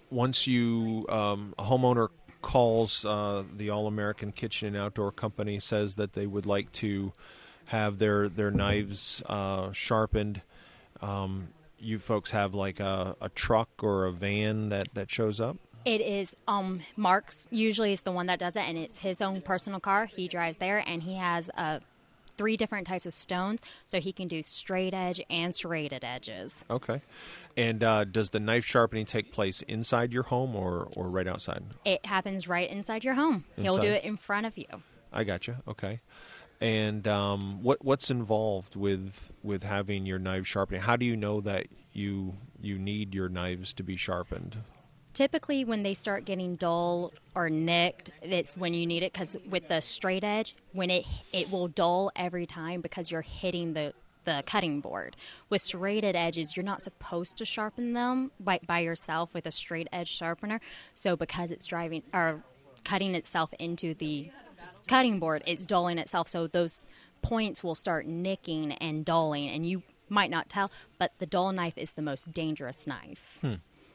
once you um, a homeowner calls uh, the All American Kitchen and Outdoor Company, says that they would like to have their their knives uh, sharpened, um, you folks have like a, a truck or a van that, that shows up?
It is um, Mark's usually is the one that does it, and it's his own personal car. He drives there, and he has uh, three different types of stones, so he can do straight edge and serrated edges.
Okay. And uh, does the knife sharpening take place inside your home or, or right outside?
It happens right inside your home. He'll do
Inside?
it in front of you.
I gotcha. Okay. And um, what what's involved with with having your knife sharpening? How do you know that you you need your knives to be sharpened?
Typically, when they start getting dull or nicked, it's when you need it, because with the straight edge, when it it will dull every time because you're hitting the, the cutting board. With serrated edges, you're not supposed to sharpen them by, by yourself with a straight edge sharpener. So because it's driving or cutting itself into the cutting board, it's dulling itself, so those points will start nicking and dulling, and you might not tell, but the dull knife is the most dangerous knife.
Hmm.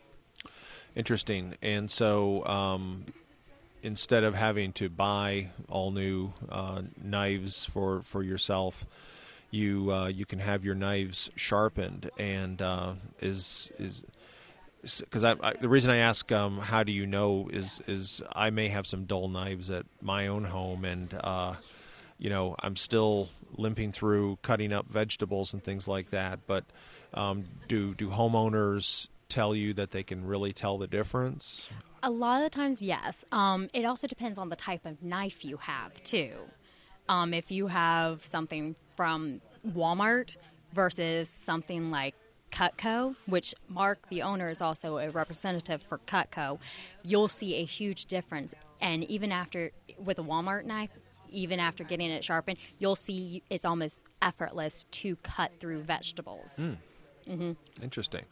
Interesting. And so um, instead of having to buy all new uh, knives for, for yourself, you uh, you can have your knives sharpened. And uh, is is because I, I, the reason I ask um, how do you know is is I may have some dull knives at my own home, and uh, you know I'm still limping through cutting up vegetables and things like that. But um, do do homeowners tell you that they can really tell the difference?
A lot of the times, yes. Um, it also depends on the type of knife you have, too. Um, if you have something from Walmart versus something like Cutco, which Mark, the owner, is also a representative for Cutco, you'll see a huge difference. And even after, with a Walmart knife, even after getting it sharpened, you'll see it's almost effortless to cut through vegetables.
Mm.
Mm-hmm.
Interesting.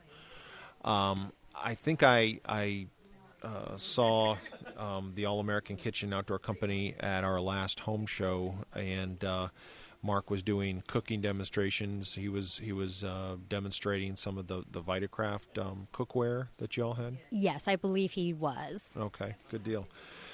Um, I think I I uh, saw um, the All American Kitchen Outdoor Company at our last home show, and uh, Mark was doing cooking demonstrations. He was he was uh, demonstrating some of the the Vitacraft um, cookware that y'all had.
Yes, I believe he was.
Okay, good deal.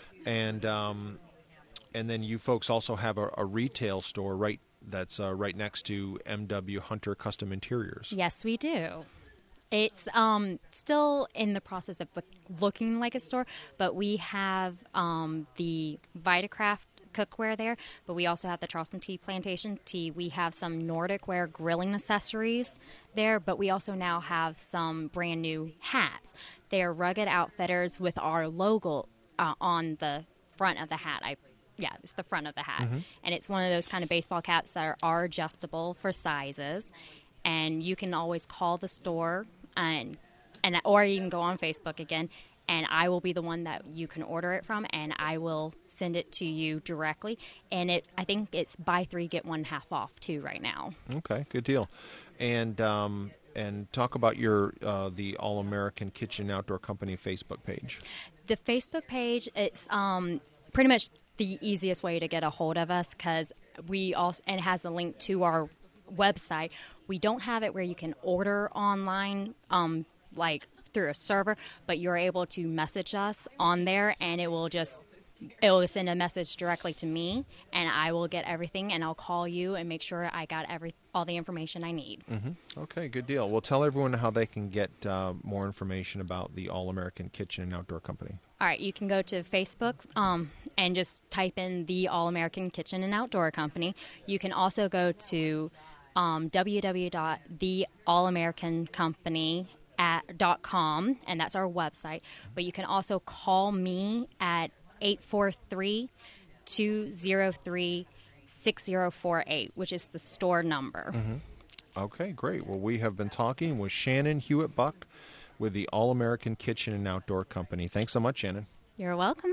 And um, and then you folks also have a, a retail store right that's uh, right next to M W Hunter Custom Interiors.
Yes, we do. It's um, still in the process of looking like a store, but we have um, the Vitacraft cookware there, but we also have the Charleston Tea Plantation tea. We have some Nordic Wear grilling accessories there, but we also now have some brand new hats. They're Rugged Outfitters with our logo uh, on the front of the hat. I Yeah, it's the front of the hat.
Mm-hmm.
And it's one of those kind of baseball caps that are, are adjustable for sizes. And you can always call the store, and and or you can go on Facebook again, and I will be the one that you can order it from, and I will send it to you directly. And it, I think it's buy three, get one half off, too, right now.
Okay, good deal. And um, and talk about your uh, the All American Kitchen Outdoor Company Facebook page.
The Facebook page, it's um, pretty much the easiest way to get a hold of us, because we also, and it has a link to our website. We don't have it where you can order online, um, like through a server, but you're able to message us on there, and it will just it will send a message directly to me, and I will get everything, and I'll call you and make sure I got every all the information I need.
Mm-hmm. Okay, good deal. Well, tell everyone how they can get uh, more information about the All American Kitchen and Outdoor Company.
All right, you can go to Facebook um, and just type in the All American Kitchen and Outdoor Company. You can also go to um, w w w dot the all american company dot com, and that's our website. But you can also call me at eight four three, two zero three, six zero four eight, which is the store number.
Mm-hmm. Okay, great. Well, we have been talking with Shannon Hewitt Buck with the All American Kitchen and Outdoor Company. Thanks so much, Shannon.
You're welcome.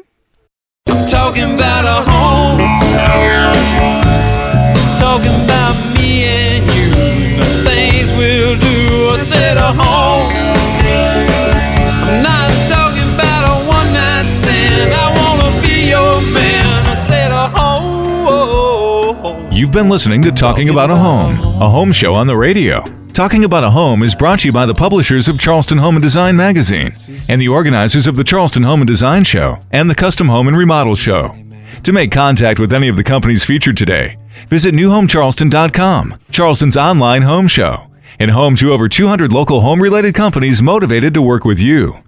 I'm talking about a home, talking about me and you, the things we'll do. I said a home, I'm not talking about a one night stand. I wanna be your man. I said a home.
You've been listening to Talking About a Home, a home show on the radio. Talking About a Home is brought to you by the publishers of Charleston Home and Design magazine and the organizers of the Charleston Home and Design Show and the Custom Home and Remodel Show. To make contact with any of the companies featured today, visit new home charleston dot com, Charleston's online home show, and home to over two hundred local home-related companies motivated to work with you.